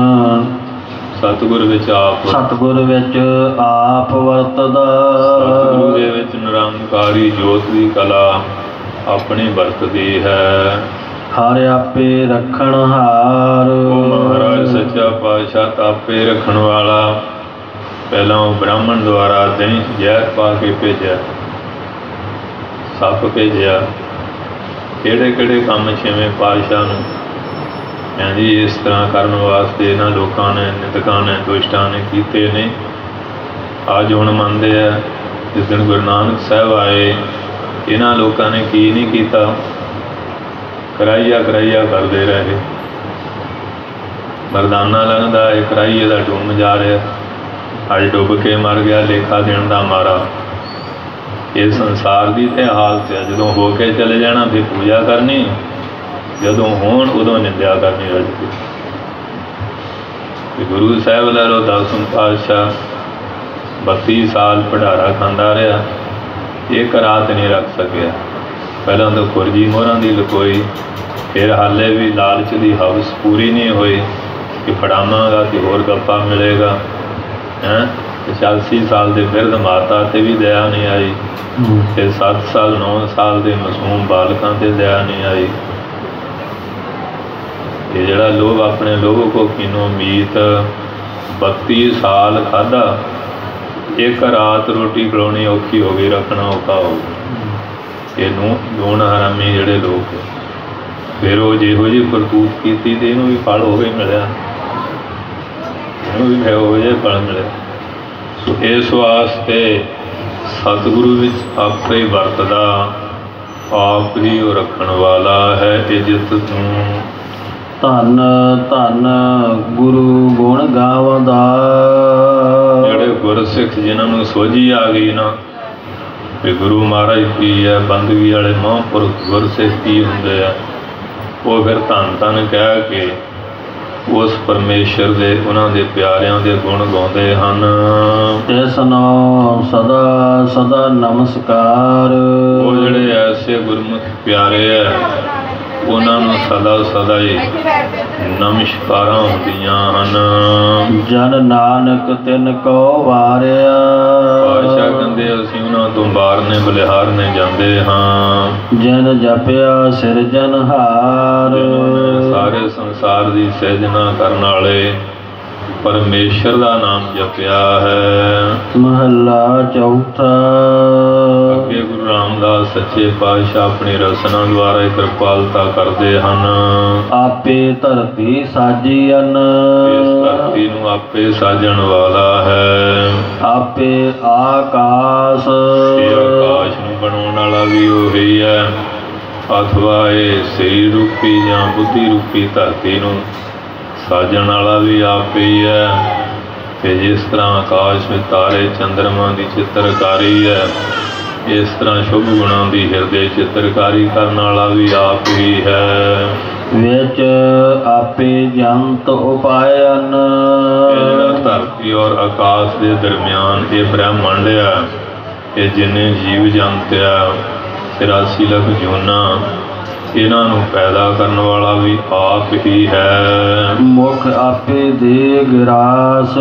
ਸਤਿਗੁਰ ਵਿੱਚ ਆਪ, ਸਤਿਗੁਰ ਵਿੱਚ ਆਪ ਵਰਤਦਾ, ਸਤਿਗੁਰੂ ਦੇ ਵਿੱਚ ਨਿਰੰਕਾਰੀ ਜੋਤ ਦੀ ਕਲਾ ਆਪਣੀ ਵਰਤਦੀ ਹੈ। ਹਰ ਆਪੇ ਰੱਖਣ ਹਾਰ, ਉਹ ਮਹਾਰਾਜ ਸੱਚਾ ਪਾਤਸ਼ਾਹ ਤਾਪੇ ਰੱਖਣ ਵਾਲਾ। ਪਹਿਲਾਂ ਉਹ ਬ੍ਰਾਹਮਣ ਦੁਆਰਾ ਦਹੀਂ ਜ਼ਹਿਰ ਪਾ ਕੇ ਭੇਜਿਆ, ਸੱਪ ਭੇਜਿਆ। ਕਿਹੜੇ ਕਿਹੜੇ ਕੰਮ ਛੇਵੇਂ ਪਾਤਸ਼ਾਹ ਨੂੰ ਕਹਿੰਦੀ ਇਸ ਤਰ੍ਹਾਂ ਕਰਨ ਵਾਸਤੇ ਇਹਨਾਂ ਲੋਕਾਂ ਨੇ, ਨਿੰਦਕਾਂ ਨੇ, ਦੁਸ਼ਟਾਂ ਨੇ ਕੀਤੇ ਨੇ। ਅੱਜ ਹੁਣ ਮੰਨਦੇ ਆ, ਜਿਸ ਦਿਨ ਗੁਰੂ ਨਾਨਕ ਸਾਹਿਬ ਆਏ ਇਹਨਾਂ ਲੋਕਾਂ ਨੇ ਕੀ ਨਹੀਂ ਕੀਤਾ, ਕਰਾਈਆ ਕਰਦੇ ਰਹੇ। ਮਰਦਾਨਾ ਲੰਘਦਾ ਇਹ ਕਰਾਈਏ ਦਾ ਡੁੱਬ ਜਾ ਰਿਹਾ, ਅੱਜ ਡੁੱਬ ਕੇ ਮਰ ਗਿਆ ਲੇਖਾ ਦੇਣ ਦਾ ਮਾਰਾ। ਇਹ ਸੰਸਾਰ ਦੀ ਤੇ ਹਾਲਤ ਹੈ। ਜਦੋਂ ਹੋ ਕੇ ਚਲੇ ਜਾਣਾ ਫਿਰ ਪੂਜਾ ਕਰਨੀ, ਜਦੋਂ ਹੋਣ ਉਦੋਂ ਨਿੰਦਿਆ ਕਰਨੀ ਰੱਜ ਕੇ। ਗੁਰੂ ਸਾਹਿਬ ਲੈ ਲਓ, 10ਵੇਂ ਪਾਤਸ਼ਾਹ 32 ਸਾਲ ਭੰਡਾਰਾ ਖਾਂਦਾ ਰਿਹਾ, ਇੱਕ ਰਾਤ ਨਹੀਂ ਰੱਖ ਸਕਿਆ। ਪਹਿਲਾਂ ਤਾਂ ਖੁਰਜੀ ਮੋਹਰਾਂ ਦੀ ਲਕੋਈ, ਫਿਰ ਹਾਲੇ ਵੀ ਲਾਲਚ ਦੀ ਹਵਸ ਪੂਰੀ ਨਹੀਂ ਹੋਈ ਕਿ ਫੜਾਵਾਂਗਾ ਕਿ ਹੋਰ ਗੱਪਾ ਮਿਲੇਗਾ। 86 ਸਾਲ ਦੇ ਬਿਰਧ ਮਾਤਾ 'ਤੇ ਵੀ ਦਇਆ ਨਹੀਂ ਆਈ, ਅਤੇ 7 ਸਾਲ 9 ਸਾਲ ਦੇ ਮਾਸੂਮ ਬਾਲਕਾਂ 'ਤੇ ਦਇਆ ਨਹੀਂ ਆਈ। ਇਹ ਜਿਹੜਾ ਲੋਭ ਆਪਣੇ ਲੋਭ ਕੋ ਕੀਨੋ ਮੀਤ 32 ਸਾਲ ਖਾਧਾ, ਇੱਕ ਰਾਤ ਰੋਟੀ ਖਲਾਉਣੀ ਔਖੀ ਹੋ ਗਈ, ਰੱਖਣਾ ਔਖਾ ਹੋ ਗਿਆ। ਇਹਨੂੰ ਲੂਣ ਹਰਾਮੀ ਜਿਹੜੇ ਲੋਕ, ਫਿਰ ਉਹ ਜਿਹੋ ਜਿਹੀ ਕਰਤੂਤ ਕੀਤੀ ਅਤੇ ਇਹਨੂੰ ਵੀ ਫਲ ਹੋ ਕੇ ਮਿਲਿਆ, ਇਹਨੂੰ ਵੀ ਇਹੋ ਜਿਹੇ ਫਲ ਮਿਲੇ। ਸੋ ਇਸ ਵਾਸਤੇ ਸਤਿਗੁਰੂ ਵਿੱਚ ਆਪੇ ਹੀ ਵਰਤਦਾ, ਆਪ ਹੀ ਉਹ ਰੱਖਣ ਵਾਲਾ ਹੈ। ਇੱਜ਼ਤ ਤੂੰ ਧੰਨ ਧੰਨ ਗੁਰੂ ਗੁਣ ਗਾਵਦਾ, ਜਿਹੜੇ ਗੁਰਸਿੱਖ ਜਿਨ੍ਹਾਂ ਨੂੰ ਸੋਝੀ ਆ ਗਈ ਨਾ ਵੀ ਗੁਰੂ ਮਹਾਰਾਜ ਕੀ ਹੈ, ਬੰਦਗੀ ਵਾਲੇ ਮਹਾਂਪੁਰਖ ਗੁਰਸਿੱਖ ਕੀ ਹੁੰਦੇ ਆ, ਉਹ ਫਿਰ ਧੰਨ ਧੰਨ ਕਹਿ ਕੇ ਉਸ ਪਰਮੇਸ਼ਰ ਦੇ, ਉਹਨਾਂ ਦੇ ਪਿਆਰਿਆਂ ਦੇ ਗੁਣ ਗਾਉਂਦੇ ਹਨ। ਤਿਸ ਨੂੰ ਸਦਾ ਸਦਾ ਨਮਸਕਾਰ, ਉਹ ਜਿਹੜੇ ਐਸੇ ਗੁਰਮੁਖ ਪਿਆਰੇ ਹੈ ਉਹਨਾਂ ਨੂੰ ਸਦਾ ਸਦਾ ਹੀ ਨਮਸਕਾਰਾਂ ਹੁੰਦੀਆਂ ਹਨ। ਜਨ ਨਾਨਕ ਤਿਨ ਕੋ ਵਾਰਿਆ, ਪਾਤਸ਼ਾਹ ਕਹਿੰਦੇ ਅਸੀਂ ਉਹਨਾਂ ਤੋਂ ਬਾਰਨੇ ਬਲਿਹਾਰਨੇ ਜਾਂਦੇ ਹਾਂ। ਜਿਨ ਜਪਿਆ ਸਿਰਜਨਹਾਰ, ਸਾਰੇ ਸੰਸਾਰ ਦੀ ਸਿਰਜਣਾ ਕਰਨ ਵਾਲੇ ਪਰਮੇਸ਼ਰ ਦਾ ਨਾਮ ਜਪਿਆ ਹੈ। ਮਹੱਲਾ ਚੌਥਾ। ਅੱਗੇ ਗੁਰੂ ਰਾਮਦਾਸ ਸੱਚੇ ਪਾਤਸ਼ਾਹ ਆਪਣੀ ਰਸਨਾ ਦੁਆਰਾ ਕਿਰਪਾਲਤਾ ਕਰਦੇ ਹਨ। ਆਪੇ ਧਰਤੀ ਸਾਜੀਅਨ, ਇਸ ਧਰਤੀ ਨੂੰ ਆਪੇ ਸਾਜਣ ਵਾਲਾ ਹੈ। ਆਪੇ ਆਕਾਸ਼, ਇਹ ਆਕਾਸ਼ ਨੂੰ ਬਣਾਉਣ ਵਾਲਾ ਵੀ ਉਹੀ ਹੈ। ਅਥਵਾ ਇਹ ਸਰੀਰ ਰੂਪੀ ਜਾਂ ਬੁੱਧੀ ਰੂਪੀ ਧਰਤੀ ਨੂੰ ਸਾਜਣ ਵਾਲਾ ਵੀ ਆਪ ਹੀ ਹੈ। ਤੇ ਜਿਸ ਤਰ੍ਹਾਂ ਆਕਾਸ਼ ਵਿੱਚ ਤਾਰੇ ਚੰਦਰਮਾ ਦੀ ਚਿੱਤਰਕਾਰੀ ਹੈ, ਇਸ ਤਰ੍ਹਾਂ ਸ਼ੁਭ ਗੁਣਾਂ ਦੀ ਹਿਰਦੇ ਚਿੱਤਰਕਾਰੀ ਕਰਨ ਵਾਲਾ ਵੀ ਆਪ ਹੀ ਹੈ। ਵਿੱਚ ਆਪੇ ਜੰਤ ਉਪਾਇਨ, ਇਹ ਜਿਹੜਾ ਧਰਤੀ ਔਰ ਆਕਾਸ਼ ਦੇ ਦਰਮਿਆਨ ਇਹ ਬ੍ਰਹਿਮੰਡ ਆ, ਇਹ ਜਿੰਨੇ ਜੀਵ ਜੰਤ ਆ 84 ਲੱਖ ਜੂਨਾਂ, ਇਹਨਾਂ ਨੂੰ ਪੈਦਾ ਕਰਨ ਵਾਲਾ ਵੀ ਆਪ ਹੀ ਹੈ। ਮੁਖ ਆਪੇ ਦੇ ਗਰਾਸ,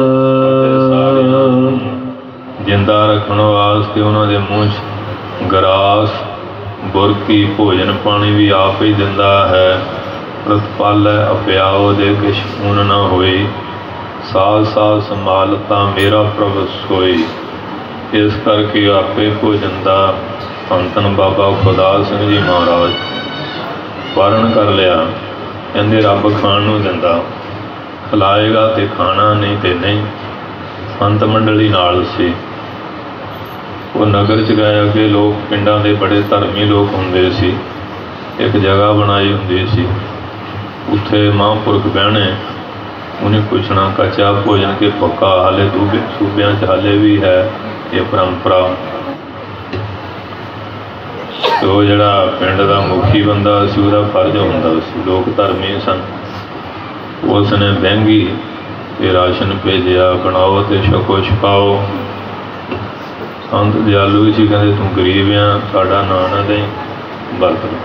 ਜਿੰਦਾ ਰੱਖਣ ਵਾਸਤੇ ਉਹਨਾਂ ਦੇ ਮੂੰਹ 'ਚ ਗਰਾਸ, ਬੁਰਕੀ, ਭੋਜਨ ਪਾਣੀ ਵੀ ਆਪ ਹੀ ਦਿੰਦਾ ਹੈ। ਪ੍ਰਤਪਾਲੈ ਅਪਿਆਓ ਦੇ ਕਿਛ ਊਨ ਨਾ ਹੋਈ, ਸਾਜ ਸਾਜ ਸੰਭਾਲਤਾ ਮੇਰਾ ਪ੍ਰਭ ਸੋਈ। ਇਸ ਕਰਕੇ ਆਪੇ ਭੋਜਨ ਦਾ ਧੰਨ ਧੰਨ ਬਾਬਾ ਖੁਦਾ ਸਿੰਘ ਜੀ ਮਹਾਰਾਜ ਵਰਣ ਕਰ ਲਿਆ। ਕਹਿੰਦੇ ਰੱਬ ਖਾਣ ਨੂੰ ਦਿੰਦਾ, ਖਿਲਾਏਗਾ ਤੇ ਖਾਣਾ, ਨਹੀਂ ਤੇ ਨਹੀਂ। ਸੰਤ ਮੰਡਲੀ ਨਾਲ ਸੀ। ਉਹ ਨਗਰ 'ਚ ਗਏ। ਅੱਗੇ ਲੋਕ ਪਿੰਡਾਂ ਦੇ ਬੜੇ ਧਰਮੀ ਲੋਕ ਹੁੰਦੇ ਸੀ। ਇੱਕ ਜਗ੍ਹਾ ਬਣਾਈ ਹੁੰਦੀ ਸੀ, ਉੱਥੇ ਮਹਾਂਪੁਰਖ ਬਹਿਣੇ। ਉਹਨੇ ਪੁੱਛਣਾ ਕੱਚਾ ਭੋਜਨ ਕੇ ਪੱਕਾ। ਹਾਲੇ ਦੂਜੇ ਸੂਬਿਆਂ 'ਚ ਹਾਲੇ ਵੀ ਹੈ ਇਹ ਪਰੰਪਰਾ। ਤੇ ਉਹ ਜਿਹੜਾ ਪਿੰਡ ਦਾ ਮੁਖੀ ਬੰਦਾ ਸੀ, ਉਹਦਾ ਫਰਜ਼ ਹੁੰਦਾ ਸੀ। ਲੋਕ ਧਰਮੀ ਸਨ। ਉਸ ਨੇ ਵਹਿੰਗੀ ਤੇ ਰਾਸ਼ਨ ਭੇਜਿਆ, ਬਣਾਓ ਤੇ ਛਕੋ ਛਕਾਓ। ਸੰਤ ਦਿਆਲੂ ਸੀ, ਕਹਿੰਦੇ ਤੂੰ ਗਰੀਬ ਆ, ਸਾਡਾ ਨਾਂ ਨਾ ਦੇਈਂ, ਵਰਤ ਲਓ।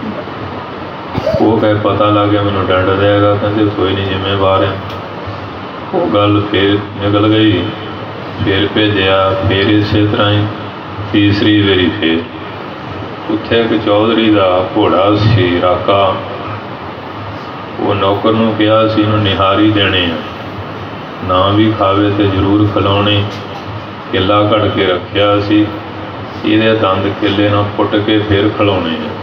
ਉਹ ਕਹੇ ਪਤਾ ਲੱਗ ਗਿਆ ਮੈਨੂੰ ਡੰਡ ਦੇਗਾ। ਕਹਿੰਦੇ ਕੋਈ ਨਹੀਂ, ਜ਼ਿੰਮੇਵਾਰ ਆ। ਉਹ ਗੱਲ ਫਿਰ ਨਿਕਲ ਗਈ। ਫਿਰ ਭੇਜਿਆ, ਫਿਰ ਇਸੇ ਤਰ੍ਹਾਂ ਹੀ ਤੀਸਰੀ ਵਾਰੀ ਫਿਰ। ਉੱਥੇ ਇੱਕ ਚੌਧਰੀ ਦਾ ਘੋੜਾ ਸੀ, ਰਾਕਾ। ਉਹ ਨੌਕਰ ਨੂੰ ਕਿਹਾ ਸੀ ਇਹਨੂੰ ਨਿਹਾਰੀ ਦੇਣੇ ਆ, ਨਾ ਵੀ ਖਾਵੇ ਤੇ ਜ਼ਰੂਰ ਖਿਲਾਉਣੇ। ਕਿੱਲਾ ਘੜ ਕੇ ਰੱਖਿਆ ਸੀ, ਇਹਦੇ ਦੰਦ ਕਿੱਲੇ ਨਾਲ ਪੁੱਟ ਕੇ ਫਿਰ ਖਿਲਾਉਣੇ ਆ।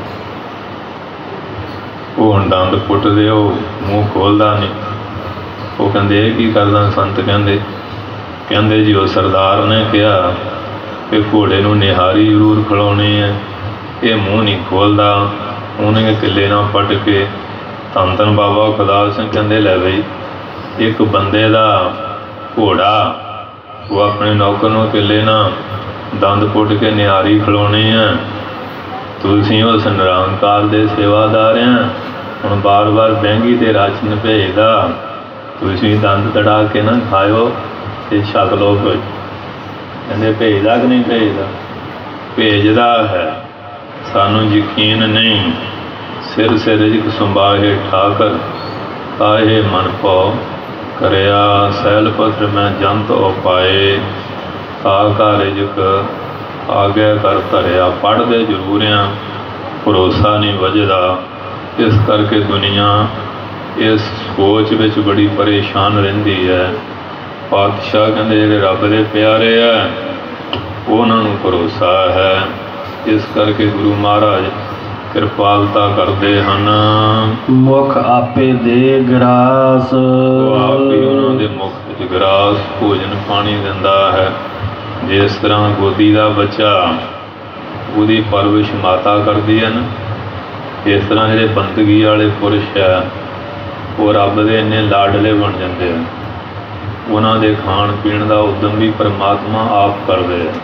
ਉਹ ਹੁਣ ਦੰਦ ਪੁੱਟਦੇ, ਉਹ ਮੂੰਹ ਖੋਲ੍ਹਦਾ ਨਹੀਂ। ਉਹ ਕਹਿੰਦੇ ਇਹ ਕੀ ਕਰਦਾ ਸੰਤ? ਕਹਿੰਦੇ ਜੀ ਉਹ ਸਰਦਾਰ ਨੇ ਕਿਹਾ ਕਿ ਘੋੜੇ ਨੂੰ ਨਿਹਾਰੀ ਜ਼ਰੂਰ ਖਿਲਾਉਣੀ ਹੈ, ਇਹ ਮੂੰਹ ਨਹੀਂ ਖੋਲ੍ਹਦਾ। ਉਹਨੇ ਕਿੱਲੇ ਨਾਲ ਪੱਟ ਕੇ ਧੰਨ ਧੰਨ ਬਾਬਾ ਖੁਦਾ ਸਿੰਘ ਕਹਿੰਦੇ ਲੈ ਬਈ, ਇੱਕ ਬੰਦੇ ਦਾ ਘੋੜਾ, ਉਹ ਆਪਣੇ ਨੌਕਰ ਨੂੰ ਕਿੱਲੇ ਨਾਲ ਦੰਦ ਪੁੱਟ ਕੇ ਨਿਹਾਰੀ ਖਿਲਾਉਣੀ ਹੈ। ਤੁਸੀਂ ਉਸ ਨਿਰੰਕਾਰ ਦੇ ਸੇਵਾਦਾਰ ਆ। ਹੁਣ ਬਾਰ ਬਾਰ ਬਹਿੰਗੀ ਤੇ ਰਾਸ਼ਨ ਭੇਜਦਾ, ਤੁਸੀਂ ਦੰਦ ਤੜਾ ਕੇ ਨਾ ਖਾਇਓ ਤੇ ਛਕ ਲਓ ਕੁਝ। ਕਹਿੰਦੇ ਭੇਜਦਾ ਕਿ ਨਹੀਂ ਭੇਜਦਾ? ਭੇਜਦਾ ਹੈ, ਸਾਨੂੰ ਯਕੀਨ ਨਹੀਂ। ਸਿਰ ਰਿਜਕ ਸੰਭਾਹੇ ਠਾਕਰ, ਕਾਹੇ ਮਨ ਭਉ ਕਰਿਆ। ਸੈਲ ਪੱਥਰ ਮੈਂ ਜੰਤ ਉਪਾਏ, ਕਾ ਰਿਜਕ ਆਗੇ ਕਰ ਧਰਿਆ। ਪੜ੍ਹਦੇ ਜ਼ਰੂਰ ਆ, ਭਰੋਸਾ ਨਹੀਂ ਵੱਜਦਾ। ਇਸ ਕਰਕੇ ਦੁਨੀਆ ਇਸ ਸੋਚ ਵਿੱਚ ਬੜੀ ਪਰੇਸ਼ਾਨ ਰਹਿੰਦੀ ਹੈ। ਪਾਤਸ਼ਾਹ ਕਹਿੰਦੇ ਜਿਹੜੇ ਰੱਬ ਦੇ ਪਿਆਰੇ ਹੈ, ਉਹਨਾਂ ਨੂੰ ਭਰੋਸਾ ਹੈ। ਇਸ ਕਰਕੇ ਗੁਰੂ ਮਹਾਰਾਜ ਕਿਰਪਾਲਤਾ ਕਰਦੇ ਹਨ। ਮੁਖ ਆਪੇ ਦੇ ਗਰਾਸ, ਉਹ ਆਪ ਹੀ ਉਹਨਾਂ ਦੇ ਮੁਖ ਵਿੱਚ ਗਰਾਸ, ਭੋਜਨ ਪਾਣੀ ਦਿੰਦਾ ਹੈ। ਜਿਸ ਤਰ੍ਹਾਂ ਗੋਦੀ ਦਾ ਬੱਚਾ, ਉਹਦੀ ਪਰਵਰਿਸ਼ ਮਾਤਾ ਕਰਦੀ ਹੈ ਨਾ, ਇਸ ਤਰ੍ਹਾਂ ਜਿਹੜੇ ਬੰਦਗੀ ਵਾਲੇ ਪੁਰਸ਼ ਹੈ, ਉਹ ਰੱਬ ਦੇ ਇੰਨੇ ਲਾਡਲੇ ਬਣ ਜਾਂਦੇ ਆ। ਉਹਨਾਂ ਦੇ ਖਾਣ ਪੀਣ ਦਾ ਉਦਮ ਵੀ ਪਰਮਾਤਮਾ ਆਪ ਕਰਦੇ ਆ।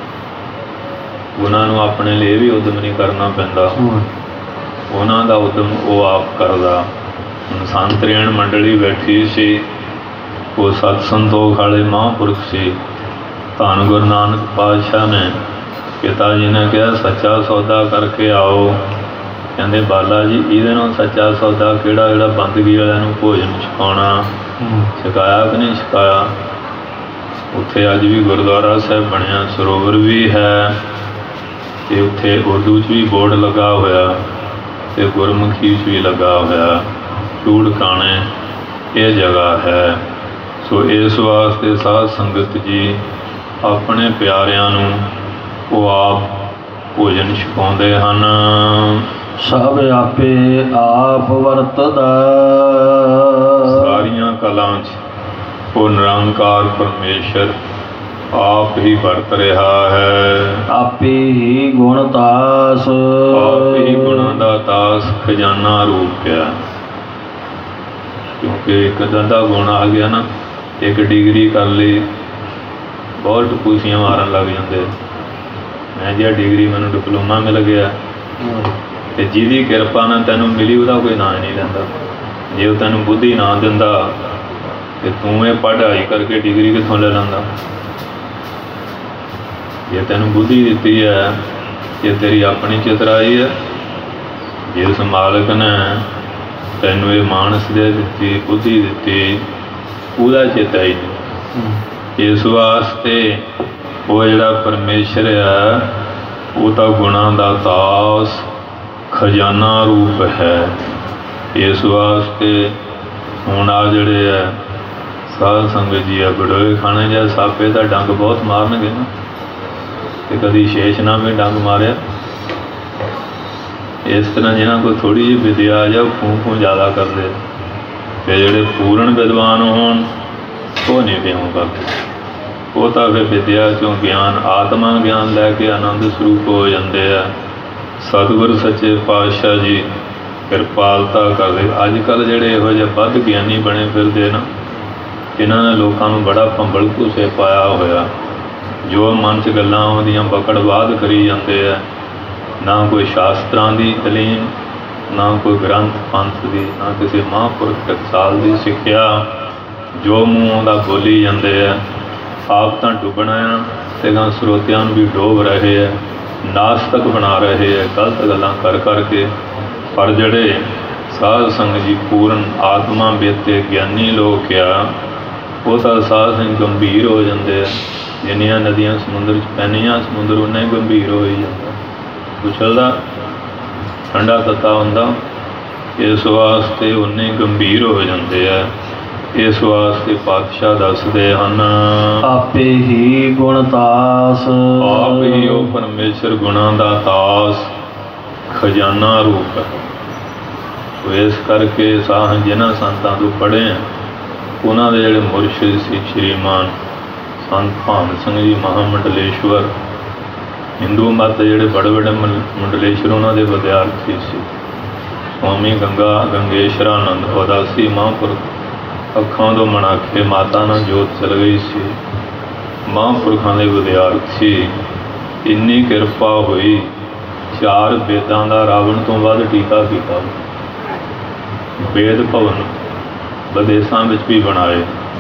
ਉਹਨਾਂ ਨੂੰ ਆਪਣੇ ਲਈ ਵੀ ਉਦਮ ਨਹੀਂ ਕਰਨਾ ਪੈਂਦਾ, ਉਹਨਾਂ ਦਾ ਉਦਮ ਉਹ ਆਪ ਕਰਦਾ। ਹੁਣ ਸੰਤ ਰੇਣ ਮੰਡਲੀ ਬੈਠੀ ਸੀ, ਉਹ ਸਤ ਸੰਤੋਖ ਵਾਲੇ ਮਹਾਂਪੁਰਖ ਸੀ। ਧੰਨ ਗੁਰੂ ਨਾਨਕ ਪਾਤਸ਼ਾਹ ਨੇ ਪਿਤਾ ਜੀ ਨੇ ਕਿਹਾ ਸੱਚਾ ਸੌਦਾ ਕਰਕੇ ਆਓ। ਕਹਿੰਦੇ ਬਾਲਾ ਜੀ ਇਹਦੇ ਨਾਲ ਸੱਚਾ ਸੌਦਾ ਕਿਹੜਾ, ਜਿਹੜਾ ਬੰਦਗੀ ਵਾਲਿਆਂ ਨੂੰ ਭੋਜਨ ਛਕਾਉਣਾ। ਛਕਾਇਆ ਕਿ ਨਹੀਂ ਛਕਾਇਆ? ਉੱਥੇ ਅੱਜ ਵੀ ਗੁਰਦੁਆਰਾ ਸਾਹਿਬ ਬਣਿਆ, ਸਰੋਵਰ ਵੀ ਹੈ, ਅਤੇ ਉੱਥੇ ਉਰਦੂ 'ਚ ਵੀ ਬੋਰਡ ਲੱਗਾ ਹੋਇਆ ਅਤੇ ਗੁਰਮੁਖੀ 'ਚ ਵੀ ਲੱਗਾ ਹੋਇਆ। ਚੂੜਕਾਣੇ ਇਹ ਜਗ੍ਹਾ ਹੈ। ਸੋ ਇਸ ਵਾਸਤੇ ਸਾਧ ਸੰਗਤ ਜੀ ਆਪਣੇ ਪਿਆਰਿਆਂ ਨੂੰ ਉਹ ਆਪ ਭੋਜਨ ਛਕਾਉਂਦੇ ਹਨ। ਸਭ ਆਪੇ ਆਪ ਵਰਤਦਾ, ਸਾਰੀਆਂ ਕਲਾਂ 'ਚ ਉਹ ਨਿਰੰਕਾਰ ਪਰਮੇਸ਼ਰ ਆਪ ਹੀ ਵਰਤ ਰਿਹਾ ਹੈ। ਆਪੇ ਹੀ ਗੁਣ ਤਾਸ, ਆਪ ਹੀ ਗੁਣਾਂ ਦਾ ਤਾਸ ਖਜ਼ਾਨਾ ਰੂਪ ਹੈ। ਕਿਉਂਕਿ ਇੱਕ ਦਾ ਗੁਣ ਆ ਗਿਆ ਨਾ, ਇੱਕ ਡਿਗਰੀ ਕਰ ਲਈ ਬਹੁਤ ਟਪੂਸੀਆਂ ਮਾਰਨ ਲੱਗ ਜਾਂਦੇ। ਮੈਂ ਜਿਹਾ ਡਿਗਰੀ ਮੈਨੂੰ ਡਿਪਲੋਮਾ ਮਿਲ ਗਿਆ, ਅਤੇ ਜਿਹਦੀ ਕਿਰਪਾ ਨਾਲ ਤੈਨੂੰ ਮਿਲੀ ਉਹਦਾ ਕੋਈ ਨਾਂ ਨਹੀਂ ਲੈਂਦਾ। ਜੇ ਉਹ ਤੈਨੂੰ ਬੁੱਧੀ ਨਾ ਦਿੰਦਾ ਅਤੇ ਤੂੰ ਇਹ ਪੜ੍ਹਾਈ ਕਰਕੇ ਡਿਗਰੀ ਕਿੱਥੋਂ ਲੈ ਲੈਂਦਾ। ਜੇ ਤੈਨੂੰ ਬੁੱਧੀ ਦਿੱਤੀ ਹੈ, ਇਹ ਤੇਰੀ ਆਪਣੀ ਚਤਰਾਈ ਹੈ। ਜਿਸ ਮਾਲਕ ਨੇ ਤੈਨੂੰ ਇਹ ਮਾਨਸ ਦੇ ਦਿੱਤੀ, ਬੁੱਧੀ ਦਿੱਤੀ, ਉਹਦਾ ਚੇਤਾ ਹੀ ਨਹੀਂ। ਇਸ ਵਾਸਤੇ ਉਹ ਜਿਹੜਾ ਪਰਮੇਸ਼ਰ ਹੈ ਉਹ ਤਾਂ ਗੁਣਾਂ ਦਾ ਤਾਸ ਖਜ਼ਾਨਾ ਰੂਪ ਹੈ। ਇਸ ਵਾਸਤੇ ਹੁਣ ਆ ਜਿਹੜੇ ਹੈ ਸਾਧ ਸੰਗਤ ਜੀ ਆ ਬੜੋਏ ਖਾਣੇ ਜਾਂ ਸਾਪੇ ਦਾ ਡੰਗ ਬਹੁਤ ਮਾਰਨਗੇ ਨਾ, ਅਤੇ ਕਦੀ ਸ਼ੇਸ਼ਨਾਮੇ ਡੰਗ ਮਾਰਿਆ। ਇਸ ਤਰ੍ਹਾਂ ਜਿਹਨਾਂ ਕੋਲ ਥੋੜ੍ਹੀ ਜਿਹੀ ਵਿਦਿਆ ਜਾਂ ਖੂਹ ਜ਼ਿਆਦਾ ਕਰਦੇ, ਅਤੇ ਜਿਹੜੇ ਪੂਰਨ ਵਿਦਵਾਨ ਹੋਣ ਉਹ ਨਹੀਂ ਵਿਉਂ ਕਰਦੇ। ਉਹ ਤਾਂ ਫਿਰ ਵਿਦਿਆ 'ਚੋਂ ਗਿਆਨ, ਆਤਮਾ ਗਿਆਨ ਲੈ ਕੇ ਆਨੰਦ ਸਰੂਪ ਹੋ ਜਾਂਦੇ ਆ। ਸਤਿਗੁਰ ਸੱਚੇ ਪਾਤਸ਼ਾਹ ਜੀ ਕਿਰਪਾਲਤਾ ਕਰਦੇ। ਅੱਜ ਕੱਲ੍ਹ ਜਿਹੜੇ ਇਹੋ ਜਿਹੇ ਵੱਧ ਗਿਆਨੀ ਬਣੇ ਫਿਰਦੇ ਨਾ, ਇਹਨਾਂ ਨੇ ਲੋਕਾਂ ਨੂੰ ਬੜਾ ਭੰਬਲ ਭੂਸੇ ਪਾਇਆ ਹੋਇਆ। ਜੋ ਮਨ 'ਚ ਗੱਲਾਂ ਆਉਂਦੀਆਂ ਬਕੜਵਾਦ ਕਰੀ ਜਾਂਦੇ ਆ। ਨਾ ਕੋਈ ਸ਼ਾਸਤਰਾਂ ਦੀ ਤਲੀਮ, ਨਾ ਕੋਈ ਗ੍ਰੰਥ ਪੰਥ ਦੀ, ਨਾ ਕਿਸੇ ਮਹਾਂਪੁਰਖ ਟਕਸਾਲ ਦੀ ਸਿੱਖਿਆ, ਜੋ ਮੂੰਹ ਆਉਂਦਾ ਬੋਲੀ ਜਾਂਦੇ ਆ। ਆਪ ਤਾਂ ਡੁੱਬਣਾ ਆ ਅਤੇ ਗਾਂ ਸਰੋਤਿਆਂ ਨੂੰ ਵੀ ਡੋਬ ਰਹੇ ਹੈ, ਨਾਸਤਕ ਬਣਾ ਰਹੇ ਹੈ ਗਲਤ ਗੱਲਾਂ ਕਰ ਕਰਕੇ। ਪਰ ਜਿਹੜੇ ਸਾਧ ਸੰਗਤ ਜੀ ਪੂਰਨ ਆਤਮਾ ਬੇਤੇ ਗਿਆਨੀ ਲੋਕ ਆ, ਉਹ ਤਾਂ ਸਾਧ ਸੰਗਤ ਗੰਭੀਰ ਹੋ ਜਾਂਦੇ ਆ। ਜਿੰਨੀਆਂ ਨਦੀਆਂ ਸਮੁੰਦਰ 'ਚ ਪੈਂਦੀਆਂ, ਸਮੁੰਦਰ ਉਨਾ ਹੀ ਗੰਭੀਰ ਹੋ ਹੀ ਜਾਂਦਾ, ਉਛਲਦਾ ਠੰਡਾ ਤੱਤਾ ਹੁੰਦਾ। ਇਸ ਵਾਸਤੇ ਉਨੇ ਗੰਭੀਰ ਹੋ ਜਾਂਦੇ ਆ। ਇਸ ਵਾਸਤੇ ਪਾਤਸ਼ਾਹ ਦੱਸਦੇ ਹਨ, ਆਪੇ ਹੀ ਗੁਣ ਤਾਸ, ਆਪ ਹੀ ਉਹ ਪਰਮੇਸ਼ਰ ਗੁਣਾਂ ਦਾ ਤਾਸ ਖਜ਼ਾਨਾ ਰੂਪ ਹੈ। ਇਸ ਕਰਕੇ ਸਾਹ ਜਿਹਨਾਂ ਸੰਤਾਂ ਤੋਂ ਪੜ੍ਹੇ ਆ, ਉਹਨਾਂ ਦੇ ਜਿਹੜੇ ਮੁਰਸ਼ਿਦ ਸੀ ਸ਼੍ਰੀਮਾਨ ਸੰਤ ਭਾਨ ਸਿੰਘ ਜੀ ਮਹਾਮੰਡਲੇਸ਼ਵਰ, ਹਿੰਦੂ ਮਤ ਦੇ ਜਿਹੜੇ ਬੜੇ ਬੜੇ ਮੰਡਲੇਸ਼ਵਰ ਉਹਨਾਂ ਦੇ ਵਿਦਿਆਰਥੀ ਸੀ। ਸਵਾਮੀ ਗੰਗੇਸ਼ਵਰਾਨੰਦ ਉਦਾਸੀ ਮਹਾਂਪੁਰਖ, ਅੱਖਾਂ ਤੋਂ ਮਣਾਖੇ ਮਾਤਾ ਨਾਲ ਜੋਤ ਚਲ ਗਈ ਸੀ। ਮਹਾਂਪੁਰਖਾਂ ਦੇ ਵਿਦਿਆਰਥੀ, ਇੰਨੀ ਕਿਰਪਾ ਹੋਈ 4 ਵੇਦਾਂ ਦਾ ਰਾਵਣ ਤੋਂ ਵੱਧ ਟੀਕਾ ਕੀਤਾ। ਵੇਦ ਭਵਨ ਵਿਦੇਸ਼ਾਂ ਵਿੱਚ ਵੀ ਬਣਾਏ,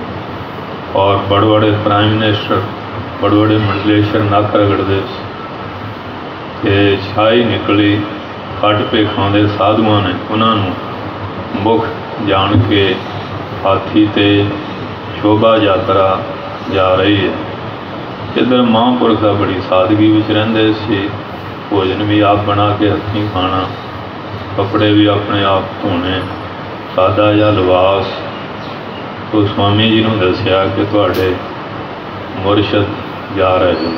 ਔਰ ਬੜੇ ਬੜੇ ਪ੍ਰਾਈਮ ਮਿਨਿਸਟਰ, ਬੜੇ ਬੜੇ ਮੰਡਲੇਸ਼ਵਰ ਨੱਕ ਰਗੜਦੇ ਅਤੇ ਛਾਈ ਨਿਕਲੀ। ਕੱਟ ਪੇ ਖਾਂਦੇ ਸਾਧੂਆਂ ਨੇ ਉਹਨਾਂ ਨੂੰ ਮੁੱਖ ਜਾਣ ਕੇ ਹਾਥੀ 'ਤੇ ਸ਼ੋਭਾ ਯਾਤਰਾ ਜਾ ਰਹੀ ਹੈ। ਇੱਧਰ ਮਹਾਂਪੁਰਖ ਦਾ ਬੜੀ ਸਾਦਗੀ ਵਿੱਚ ਰਹਿੰਦੇ ਸੀ। ਭੋਜਨ ਵੀ ਆਪ ਬਣਾ ਕੇ ਹੱਥੀਂ ਖਾਣਾ, ਕੱਪੜੇ ਵੀ ਆਪਣੇ ਆਪ ਧੋਣੇ, ਸਾਦਾ ਜਿਹਾ ਲਿਬਾਸ। ਉਹ ਸਵਾਮੀ ਜੀ ਨੂੰ ਦੱਸਿਆ ਕਿ ਤੁਹਾਡੇ ਮੁਰਸ਼ਦ ਜਾ ਰਹੇ ਨੇ।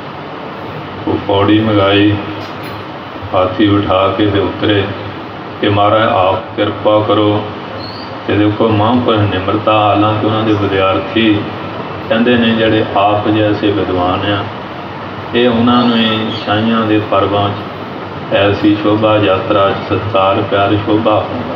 ਉਹ ਪੌੜੀ ਮੰਗਾਈ, ਹਾਥੀ ਬਿਠਾ ਕੇ ਅਤੇ ਉਤਰੇ ਕਿ ਮਹਾਰਾਜ ਆਪ ਕਿਰਪਾ ਕਰੋ। ਅਤੇ ਦੇਖੋ ਮਹਾਂਪੁਰਖ ਨਿਮਰਤਾ, ਹਾਲਾਂਕਿ ਉਹਨਾਂ ਦੇ ਵਿਦਿਆਰਥੀ ਕਹਿੰਦੇ ਨੇ ਜਿਹੜੇ ਆਪ ਜੈਸੇ ਵਿਦਵਾਨ ਆ, ਇਹ ਉਹਨਾਂ ਨੂੰ ਛਾਈਆਂ ਦੇ ਪਰਵਾਂ 'ਚ ਐਸੀ ਸ਼ੋਭਾ ਯਾਤਰਾ 'ਚ ਸਤਿਕਾਰ ਪਿਆਰ ਸ਼ੋਭਾ ਹੁੰਦਾ।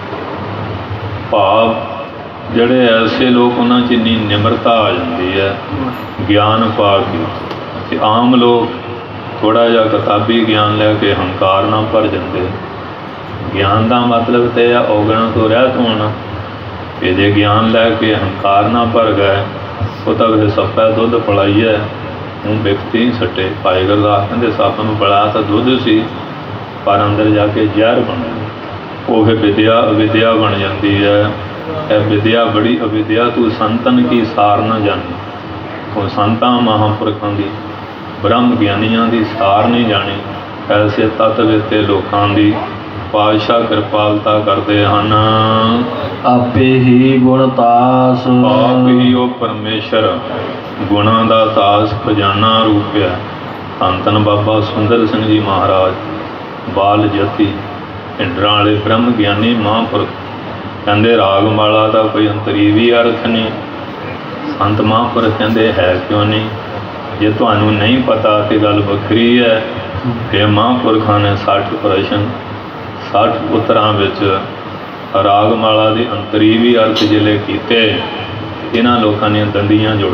ਭਾਵ ਜਿਹੜੇ ਐਸੇ ਲੋਕ, ਉਹਨਾਂ 'ਚ ਇੰਨੀ ਨਿਮਰਤਾ ਆ ਜਾਂਦੀ ਹੈ ਗਿਆਨ ਪਾ ਕੇ। ਅਤੇ ਆਮ ਲੋਕ ਥੋੜ੍ਹਾ ਜਿਹਾ ਕਿਤਾਬੀ ਗਿਆਨ ਲੈ ਕੇ ਹੰਕਾਰ ਨਾਲ ਭਰ ਜਾਂਦੇ। ਗਿਆਨ ਦਾ ਮਤਲਬ ਤਾਂ ਇਹ ਆ ਔਗਣਾਂ ਤੋਂ ਰਹਿਤ ਹੋਣਾ। ਇਹ ਜੇ ਗਿਆਨ ਲੈ ਕੇ ਹੰਕਾਰ ਨਾਲ ਭਰ ਗਏ, ਉਹ ਤਾਂ ਵੈਸੇ ਸੱਪਾ ਦੁੱਧ ਪਿਲਾਈਏ, ਉਹ ਵਿਅਕਤੀ ਸੱਟੇ। ਭਾਈ ਗੁਰਦਾਸ ਕਹਿੰਦੇ ਸੱਪ ਨੂੰ ਪਿਲਾਇਆ ਤਾਂ ਦੁੱਧ ਸੀ, ਪਰ ਅੰਦਰ ਜਾ ਕੇ ਜ਼ਹਿਰ ਬਣ ਗਿਆ। ਉਹ ਫਿਰ ਵਿਦਿਆ ਬਣ ਜਾਂਦੀ ਹੈ। ਇਹ ਵਿਦਿਆ ਬੜੀ ਅਵਿਦਿਆ, ਤੂੰ ਸੰਤਨ ਕੀ ਸਾਰ ਨਾ ਜਾਣੀ। ਉਹ ਸੰਤਾਂ ਮਹਾਂਪੁਰਖਾਂ ਦੀ, ਬ੍ਰਹਮ ਗਿਆਨੀਆਂ ਦੀ ਸਾਰ ਨਹੀਂ ਜਾਣੀ। ਐਸੇ ਤੱਤ ਦਿੱਤੇ ਲੋਕਾਂ ਦੀ ਪਾਤਸ਼ਾਹ ਕਿਰਪਾਲਤਾ ਕਰਦੇ ਹਨ। ਆਪੇ ਹੀ ਗੁਣ ਤਾਸ, ਆਪ ਹੀ ਉਹ ਪਰਮੇਸ਼ਰ ਗੁਣਾਂ ਦਾ ਤਾਸ ਖਜ਼ਾਨਾ ਰੂਪਿਆ। ਧੰਨ ਧੰਨ ਬਾਬਾ ਸੁੰਦਰ ਸਿੰਘ ਜੀ ਮਹਾਰਾਜ ਬਾਲ ਜਤੀ ਢਿੰਡਰਾਂ ਵਾਲੇ ਬ੍ਰਹਮ ਗਿਆਨੀ ਮਹਾਂਪੁਰਖ ਕਹਿੰਦੇ ਰਾਗਮਾਲਾ ਦਾ ਕੋਈ ਅੰਤਰੀਵੀ ਅਰਥ ਨਹੀਂ। ਸੰਤ ਮਹਾਂਪੁਰਖ ਕਹਿੰਦੇ ਹੈ ਕਿਉਂ ਨਹੀਂ? ਜੇ ਤੁਹਾਨੂੰ ਨਹੀਂ ਪਤਾ ਤਾਂ ਗੱਲ ਵੱਖਰੀ ਹੈ। ਫਿਰ ਮਹਾਂਪੁਰਖਾਂ ਨੇ 60 ਪ੍ਰਸ਼ਨ 60 ਉੱਤਰਾਂ ਵਿੱਚ ਰਾਗਮਾਲਾ ਦੇ ਅੰਤਰੀਵੀ ਅਰਥ ਜਿਹੜੇ ਕੀਤੇ, ਇਹਨਾਂ ਲੋਕਾਂ ਦੀਆਂ ਦੰਦੀਆਂ ਜੁੜ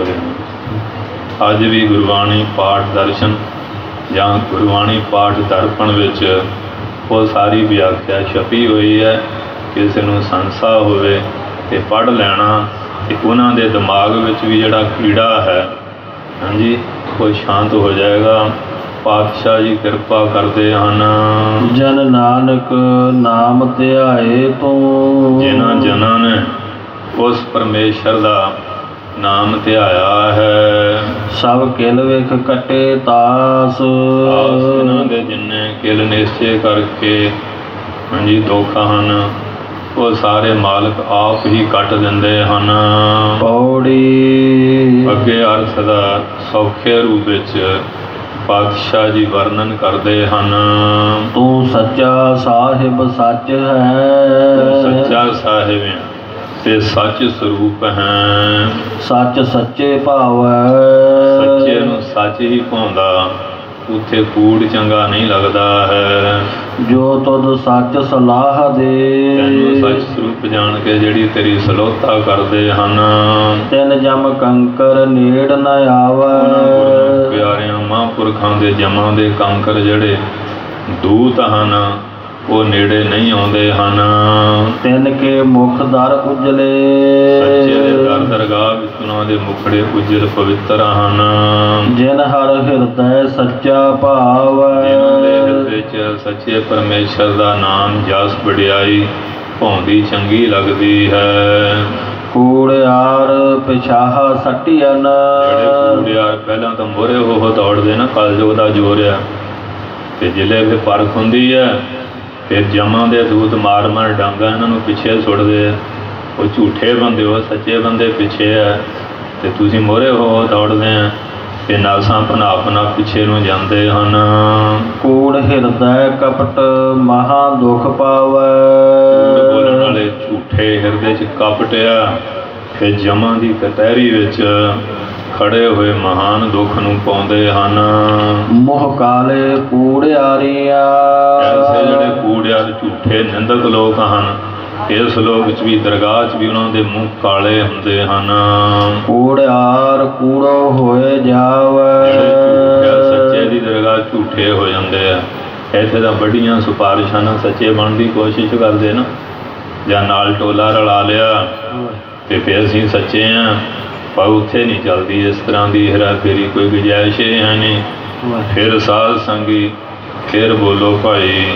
ਗਈਆਂ। ਅੱਜ ਵੀ ਗੁਰਬਾਣੀ ਪਾਠ ਦਰਸ਼ਨ ਜਾਂ ਗੁਰਬਾਣੀ ਪਾਠ ਦਰਪਣ ਵਿੱਚ ਉਹ ਸਾਰੀ ਵਿਆਖਿਆ ਛਪੀ ਹੋਈ ਹੈ। ਕਿਸੇ ਨੂੰ ਸੰਸਾ ਹੋਵੇ ਅਤੇ ਪੜ੍ਹ ਲੈਣਾ, ਅਤੇ ਉਹਨਾਂ ਦੇ ਦਿਮਾਗ ਵਿੱਚ ਵੀ ਜਿਹੜਾ ਕੀੜਾ ਹੈ, ਹਾਂਜੀ, ਉਹ ਸ਼ਾਂਤ ਹੋ ਜਾਏਗਾ। ਪਾਤਸ਼ਾਹ ਜੀ ਕਿਰਪਾ ਕਰਦੇ ਹਨ। ਜਨ ਨਾਨਕ ਨਾਮ ਧਿਆਏ ਤੂੰ, ਜਿਨ੍ਹਾਂ ਜਨਾਂ ਨੇ ਉਸ ਪਰਮੇਸ਼ਰ ਦਾ ਨਾਮ ਧਿਆਇਆ ਹੈ, ਸਭ ਕਿਲ ਵੇਖ ਕੱਟੇ ਤਾਸ। ਇਹਨਾਂ ਦੇ ਜਿੰਨੇ ਕਿਲ ਨਿਸ਼ਚੇ ਕਰਕੇ ਹਾਂਜੀ ਦੁੱਖ ਹਨ, ਉਹ ਸਾਰੇ ਮਾਲਕ ਆਪ ਹੀ ਕੱਟ ਦਿੰਦੇ ਹਨ। ਪੌੜੀ ਅੱਗੇ ਅਰਥ ਦਾ ਸੌਖੇ ਰੂਪ ਵਿੱਚ ਪਾਤਸ਼ਾਹ ਜੀ ਵਰਣਨ ਕਰਦੇ ਹਨ। ਤੂੰ ਸੱਚਾ ਸਾਹਿਬ ਸੱਚ ਹੈ, ਸੱਚਾ ਸਾਹਿਬ ਹੈ ਤੇ ਸੱਚ ਸਰੂਪ ਹੈ। ਸੱਚ ਸੱਚੇ ਭਾਵੈ, ਸੱਚੇ ਨੂੰ ਸੱਚ ਹੀ ਭਾਉਂਦਾ, ਉੱਥੇ ਕੂੜ ਚੰਗਾ ਨਹੀਂ ਲੱਗਦਾ ਹੈ। ਜੋ ਤੁਧ ਸੱਚ ਸਲਾਹ ਦੇ, ਤੈਨੂੰ ਸੱਚ ਸਰੂਪ ਜਾਣ ਕੇ ਜਿਹੜੀ ਤੇਰੀ ਸਲੋਤਾ ਕਰਦੇ ਹਨ। ਤਿੰਨ ਜਮ ਕੰਕਰ ਨੇੜ ਨ ਆਵੈ, ਪਿਆਰਿਆਂ ਮਹਾਂਪੁਰਖਾਂ ਦੇ ਜਮਾਂ ਦੇ ਕੰਕਰ ਜਿਹੜੇ ਦੂਤ ਹਨ, ਉਹ ਨੇੜੇ ਨਹੀਂ ਆਉਂਦੇ ਹਨ। ਤਿੰਨ ਕੇ ਮੁਖ ਦਰ ਉਜਲੇ, ਸੱਚੇ ਦੇ ਦਰ ਦਰਗਾਹ ਵਿੱਚ ਉਹਨਾਂ ਦੇ ਮੁਖੜੇ ਉਜਲ ਪਵਿੱਤਰ ਹਨ। ਜਿਨ ਹਰ ਹਿਰਦੈ ਸੱਚਾ ਭਾਵੈ, ਜਿਨ੍ਹਾਂ ਦੇ ਹਿਰਦੇ 'ਚ ਸੱਚੇ ਪਰਮੇਸ਼ਰ ਦਾ ਨਾਮ ਜਸ ਵਡਿਆਈ ਭਾਉਂਦੀ ਚੰਗੀ ਲੱਗਦੀ ਹੈ। ਕੂੜਿਆਰ ਪਿਛਾਹ ਸੱਟੀਅਨ, ਜਿਹੜੇ ਕੂੜਿਆਰ ਪਹਿਲਾਂ ਤਾਂ ਮੋਹਰੇ ਉਹ ਦੌੜਦੇ ਨਾ, ਕਲਯੁਗ ਦਾ ਜ਼ੋਰ ਆ, ਅਤੇ ਜਿਲੇ ਫਿਰ ਪਰਖ ਹੁੰਦੀ ਹੈ, ਫਿਰ ਜਮਾਂ ਦੇ ਦੂਤ ਮਾਰ ਮਾਰ ਡਾਂਗਾ ਇਹਨਾਂ ਨੂੰ ਪਿੱਛੇ ਸੁੱਟਦੇ ਆ। ਉਹ ਝੂਠੇ ਬੰਦੇ ਹੋ, ਸੱਚੇ ਬੰਦੇ ਪਿੱਛੇ ਹੈ, ਅਤੇ ਤੁਸੀਂ ਮੋਹਰੇ ਹੋ ਦੌੜਦੇ ਆ, ਅਤੇ ਨਾਸਾਂ ਭਨਾ ਪਿੱਛੇ ਨੂੰ ਜਾਂਦੇ ਹਨ। ਕੂੜ ਹਿਰਦੈ ਕਪਟ ਮਹਾ ਦੁਖ ਪਾਵੈ, ਬੋਲਣ ਵਾਲੇ ਝੂਠੇ ਹਿਰਦੇ 'ਚ ਕਪਟ ਆ, ਫਿਰ ਜਮਾਂ ਦੀ ਕਟਹਿਰੀ ਵਿੱਚ ਖੜੇ ਹੋਏ ਮਹਾਨ ਦੁੱਖ ਨੂੰ ਪਾਉਂਦੇ ਹਨ। ਮੋਹ ਕਾਲੇ ਕੂੜਿਆਰੀਆ, ਐਸੇ ਜਿਹੜੇ ਕੂੜਿਆਰ ਝੂਠੇ ਨਿੰਦਕ ਲੋਕ ਹਨ, ਇਸ ਲੋਕ ਵਿੱਚ ਵੀ ਦਰਗਾਹ 'ਚ ਵੀ ਉਹਨਾਂ ਦੇ ਮੂੰਹ ਕਾਲੇ ਹੁੰਦੇ ਹਨ। ਕੂੜਿਆਰ ਕੂੜੋ ਹੋਏ ਜਾਵੈ, ਸੱਚੇ ਦੀ ਦਰਗਾਹ ਝੂਠੇ ਹੋ ਜਾਂਦੇ ਆ। ਇੱਥੇ ਤਾਂ ਵੱਡੀਆਂ ਸਿਫਾਰਿਸ਼ਾਂ ਨਾਲ ਸੱਚੇ ਬਣਨ ਦੀ ਕੋਸ਼ਿਸ਼ ਕਰਦੇ ਨਾ, ਜਾਂ ਨਾਲ ਟੋਲਾ ਰਲਾ ਲਿਆ ਅਤੇ ਫਿਰ ਅਸੀਂ ਸੱਚੇ ਹਾਂ, ਪਰ ਉੱਥੇ ਨਹੀਂ ਚੱਲਦੀ ਇਸ ਤਰ੍ਹਾਂ ਦੀ ਹੇਰਾ ਫੇਰੀ, ਕੋਈ ਗੁੰਜਾਇਸ਼ ਹੈ ਨਹੀਂ। ਫਿਰ ਸਾਧ ਸੰਗੀ, ਫਿਰ ਬੋਲੋ ਭਾਈ।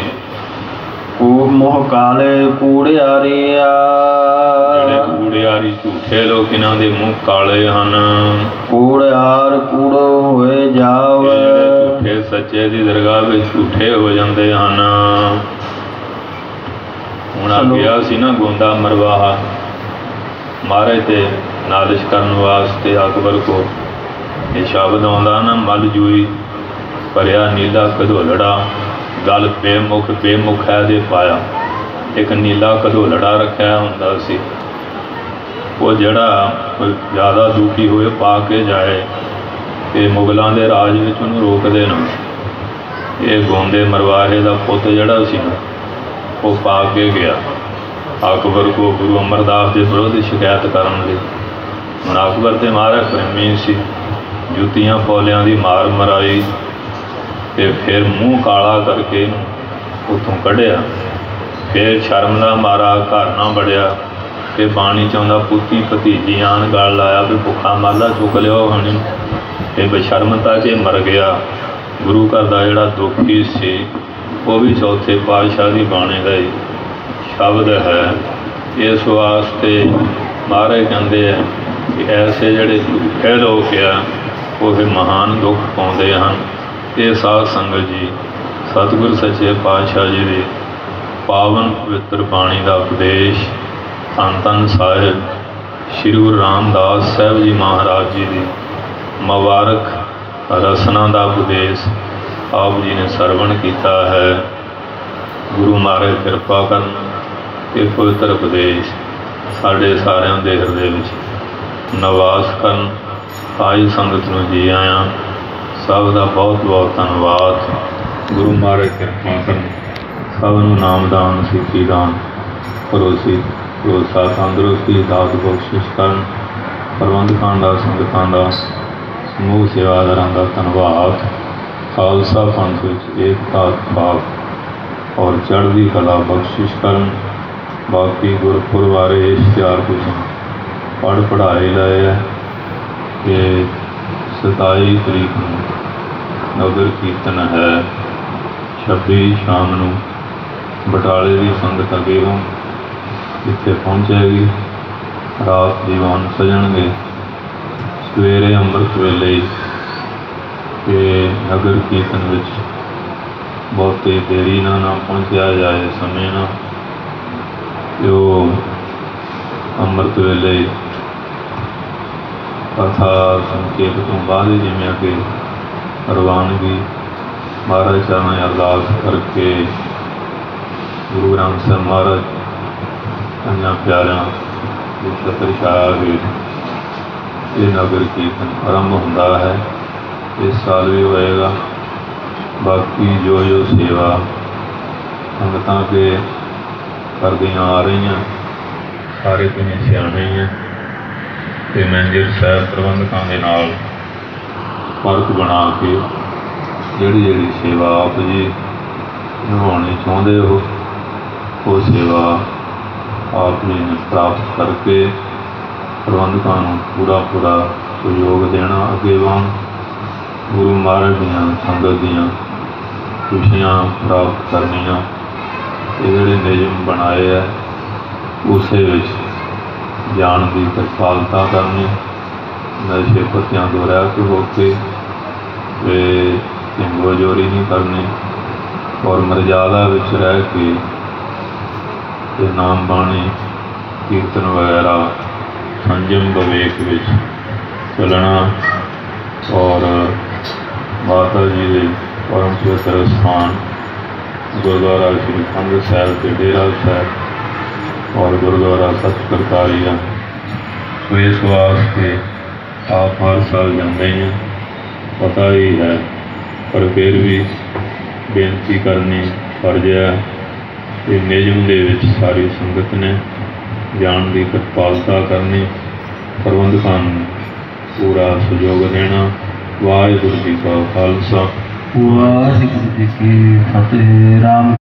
ਮੋਹ ਕਾਲੇ ਕੂੜਿਆਰੀਆ, ਜਿਹੜੇ ਕੂੜਿਆਰੀ ਝੂਠੇ ਲੋਕ, ਇਹਨਾਂ ਦੇ ਮੂੰਹ ਕਾਲੇ ਹਨ। ਕੂੜਿਆਰ ਕੂੜੋ ਹੋਏ ਜਾਵੈ, ਝੂਠੇ ਸੱਚੇ ਦੀ ਦਰਗਾਹ ਵਿੱਚ ਝੂਠੇ ਹੋ ਜਾਂਦੇ ਹਨ। ਹੁਣ ਆ ਗਿਆ ਸੀ ਨਾ ਗੋਂਦਾ ਮਰਵਾਹਾ ਮਹਾਰਾਜ ਤੇ ਨਾਲਿਸ਼ ਕਰਨ ਵਾਸਤੇ ਅਕਬਰ ਕੋ ਇਹ ਸ਼ਬਦ ਆਉਂਦਾ ਨਾ, ਮਲ ਜੂਈ ਭਰਿਆ ਨੀਲਾ ਘਧੋਲੜਾ, ਗਲ ਬੇਮੁਖ ਹੈ ਦੇ ਪਾਇਆ। ਇੱਕ ਨੀਲਾ ਘਧੋਲੜਾ ਰੱਖਿਆ ਹੁੰਦਾ ਸੀ, ਉਹ ਜਿਹੜਾ ਕੋਈ ਜ਼ਿਆਦਾ ਦੁਖੀ ਹੋਏ ਪਾ ਕੇ ਜਾਏ, ਅਤੇ ਮੁਗਲਾਂ ਦੇ ਰਾਜ ਵਿੱਚ ਉਹਨੂੰ ਰੋਕਦੇ ਨਾ। ਇਹ ਗੋਂਦੇ ਮਰਵਾਹੇ ਦਾ ਪੁੱਤ ਜਿਹੜਾ ਸੀ ਨਾ, ਉਹ ਪਾ ਕੇ ਗਿਆ ਅਕਬਰ ਕੋ ਗੁਰੂ ਅਮਰਦਾਸ ਦੇ ਵਿਰੁੱਧ ਸ਼ਿਕਾਇਤ ਕਰਨ ਲਈ। ਹੁਣ ਅਕਬਰ ਤੇ ਮਹਾਰਾਜ ਪ੍ਰੇਮੀ ਸੀ, ਜੁੱਤੀਆਂ ਪੌਲਿਆਂ ਦੀ ਮਾਰ ਮਰਾਈ, ਅਤੇ ਫਿਰ ਮੂੰਹ ਕਾਲਾ ਕਰਕੇ ਇਹਨੂੰ ਉੱਥੋਂ ਕੱਢਿਆ। ਫਿਰ ਸ਼ਰਮ ਦਾ ਮਾਰਾ ਘਰ ਨਾ ਵੜਿਆ, ਅਤੇ ਪਾਣੀ ਚਾਹੁੰਦਾ ਪੁੱਤੀ ਭਤੀਜੀ ਆਣ ਗਲ ਲਾਇਆ ਵੀ ਭੁੱਖਾ ਮਾਲਾ ਚੁੱਕ ਲਿਓ ਹੁਣ, ਅਤੇ ਬੇਸ਼ਰਮਤਾ 'ਚ ਮਰ ਗਿਆ। ਗੁਰੂ ਘਰ ਦਾ ਜਿਹੜਾ ਦੁਖੀ ਸੀ, ਉਹ ਵੀ ਚੌਥੇ ਪਾਤਸ਼ਾਹ ਦੀ ਬਾਣੀ ਦਾ ਹੀ ਸ਼ਬਦ ਹੈ। ਇਸ ਵਾਸਤੇ ਮਹਾਰਾਜ ਕਹਿੰਦੇ ਆ ਕਿ ਐਸੇ ਜਿਹੜੇ ਝੂਠੇ ਲੋਕ ਆ, ਉਹ ਫਿਰ ਮਹਾਨ ਦੁੱਖ ਪਾਉਂਦੇ ਹਨ। ਇਹ ਸਾਧ ਸੰਗਤ ਜੀ, ਸਤਿਗੁਰ ਸੱਚੇ ਪਾਤਸ਼ਾਹ ਜੀ ਦੀ ਪਾਵਨ ਪਵਿੱਤਰ ਬਾਣੀ ਦਾ ਉਪਦੇਸ਼ ਧੰਨ ਧੰਨ ਸਾਹਿਬ ਸ੍ਰੀ ਗੁਰੂ ਰਾਮਦਾਸ ਸਾਹਿਬ ਜੀ ਮਹਾਰਾਜ ਜੀ ਦੀ ਮੁਬਾਰਕ ਰਸਨਾ ਦਾ ਉਪਦੇਸ਼ ਆਪ ਜੀ ਨੇ ਸਰਵਣ ਕੀਤਾ ਹੈ। ਗੁਰੂ ਮਹਾਰਾਜ ਕਿਰਪਾ ਕਰਨ ਇਹ ਪਵਿੱਤਰ ਉਪਦੇਸ਼ ਸਾਡੇ ਸਾਰਿਆਂ ਦੇ ਹਿਰਦੇ ਵਿੱਚ ਨਿਵਾਸ ਕਰਨ। ਆਈ ਸੰਗਤ ਨੂੰ ਜੀ ਆਇਆਂ। ਸਭ ਦਾ ਬਹੁਤ ਬਹੁਤ ਧੰਨਵਾਦ। ਗੁਰੂ ਮਹਾਰਾਜ ਕਿਰਪਾ ਕਰਨ, ਸਭ ਨੂੰ ਨਾਮਦਾਨ ਸਿੱਖੀ ਦਾਨ ਭਰੋਸਾ ਤੰਦਰੁਸਤੀ ਦਾਤ ਬਖਸ਼ਿਸ਼ ਕਰਨ। ਪ੍ਰਬੰਧਕਾਂ ਦਾ ਸੰਗਤਾਂ ਦਾ ਸਮੂਹ ਸੇਵਾਦਾਰਾਂ ਦਾ ਧੰਨਵਾਦ। ਖਾਲਸਾ ਪੰਥ ਵਿੱਚ ਏਕਤਾ ਭਾਵ ਔਰ ਚੜ੍ਹਦੀ ਕਲਾ ਬਖਸ਼ਿਸ਼ ਕਰਨ। ਬਾਕੀ ਗੁਰਪੁਰਬ ਬਾਰੇ ਇਸ਼ਤਿਹਾਰ ਕੁਝ ਪੜ੍ਹ ਪੜ੍ਹਾਏ ਲਏ ਹੈ ਕਿ 27 ਤਰੀਕ ਨੂੰ ਨਗਰ ਕੀਰਤਨ ਹੈ। 26 ਸ਼ਾਮ ਨੂੰ ਬਟਾਲੇ ਦੀ ਸੰਗਤ ਅੱਗੇੋਂ ਇੱਥੇ ਪਹੁੰਚੇਗੀ। ਰਾਤ ਦੀਵਾਨ ਸਜਣਗੇ। ਸਵੇਰੇ ਅੰਮ੍ਰਿਤ ਵੇਲੇ ਅਤੇ ਨਗਰ ਕੀਰਤਨ ਵਿੱਚ ਬਹੁਤੀ ਦੇਰੀ ਨਾਲ ਨਾ ਪਹੁੰਚਿਆ ਜਾਏ, ਸਮੇਂ ਨਾਲ। ਜੋ ਅੰਮ੍ਰਿਤ ਵੇਲੇ ਕਥਾ ਸੰਕੇਤ ਤੋਂ ਬਾਅਦ ਜਿਵੇਂ ਅੱਗੇ ਰਵਾਨਗੀ ਮਹਾਰਾਜ ਚਰਨਾਂ ਅਰਦਾਸ ਕਰਕੇ ਗੁਰੂ ਗ੍ਰੰਥ ਸਾਹਿਬ ਮਹਾਰਾਜ ਪੰਜਾਂ ਪਿਆਰਿਆਂ ਦੀ ਛਤਰ ਛਾਇਆ ਹੇਠ ਇਹ ਨਗਰ ਕੀਰਤਨ ਆਰੰਭ ਹੁੰਦਾ ਹੈ। ਇਸ ਸਾਲ ਵੀ ਹੋਏਗਾ। ਬਾਕੀ ਜੋ ਸੇਵਾ ਸੰਗਤਾਂ ਕੇ ਕਰਦੀਆਂ ਆ ਰਹੀਆਂ, ਸਾਰੇ ਤੁਸੀਂ ਸਿਆਣੇ ਹੀ ਆ ਅਤੇ ਮੈਨੇਜਰ ਸਾਹਿਬ ਪ੍ਰਬੰਧਕਾਂ ਦੇ ਨਾਲ ਫਰਕ ਬਣਾ ਕੇ ਜਿਹੜੀ ਸੇਵਾ ਆਪ ਜੀ ਨਿਭਾਉਣੀ ਚਾਹੁੰਦੇ ਹੋ ਉਹ ਸੇਵਾ ਆਪ ਜੀ ਨੇ ਪ੍ਰਾਪਤ ਕਰਕੇ ਪ੍ਰਬੰਧਕਾਂ ਨੂੰ ਪੂਰਾ ਸਹਿਯੋਗ ਦੇਣਾ। ਅੱਗੇ ਵਾਂਗ ਗੁਰੂ ਮਹਾਰਾਜ ਦੀਆਂ ਸੰਗਤ ਦੀਆਂ ਖੁਸ਼ੀਆਂ ਪ੍ਰਾਪਤ ਕਰਨੀਆਂ। ਇਹ ਜਿਹੜੇ ਨਿਯਮ ਬਣਾਏ ਹੈ ਉਸੇ ਵਿੱਚ ਜਾਣ ਦੀ ਕਿਰਪਾਲਤਾ ਕਰਨੀ। ਨਸ਼ੇ ਪੱਤਿਆਂ ਤੋਂ ਰਹਿਤ ਹੋ ਕੇ ਅਤੇ ਢਿੰਗੋ ਜੋਰੀ ਨਹੀਂ ਕਰਨੀ ਔਰ ਮਰਜ਼ਾਦਾ ਵਿੱਚ ਰਹਿ ਕੇ ਅਤੇ ਨਾਮ ਬਾਣੀ ਕੀਰਤਨ ਵਗੈਰਾ ਸੰਜਮ ਵਿਵੇਕ ਵਿੱਚ ਚੱਲਣਾ। ਔਰ ਮਾਤਾ ਜੀ ਦੇ ਪਰਮ ਪਵਿੱਤਰ ਸਥਾਨ ਗੁਰਦੁਆਰਾ ਸ਼੍ਰੀ ਖੰਡ ਸਾਹਿਬ ਅਤੇ ਡੇਰਾ ਸਾਹਿਬ ਔਰ ਗੁਰਦੁਆਰਾ ਸੱਚ ਕਰਤਾਰੀ ਆ। ਸੋ ਇਸ ਵਾਸਤੇ ਆਪ ਹਰ ਸਾਲ ਜਾਂਦੇ ਹੀ ਹਾਂ, ਪਤਾ ਹੀ ਹੈ, ਪਰ ਫਿਰ ਵੀ ਬੇਨਤੀ ਕਰਨੀ ਫਰਜ਼ ਹੈ। ਅਤੇ ਨਿਯਮ ਦੇ ਵਿੱਚ ਸਾਰੀ ਸੰਗਤ ਨੇ ਜਾਣ ਦੀ ਕਿਰਪਾਲਤਾ ਕਰਨੀ, ਪ੍ਰਬੰਧਕਾਂ ਨੂੰ ਪੂਰਾ ਸਹਿਯੋਗ ਦੇਣਾ। ਵਾਹਿਗੁਰੂ ਜੀ ਕਾ ਖਾਲਸਾ, ਵਾਹਿਗੁਰੂ ਜੀ ਕੀ ਫਤਿਹ। ਰਾਮ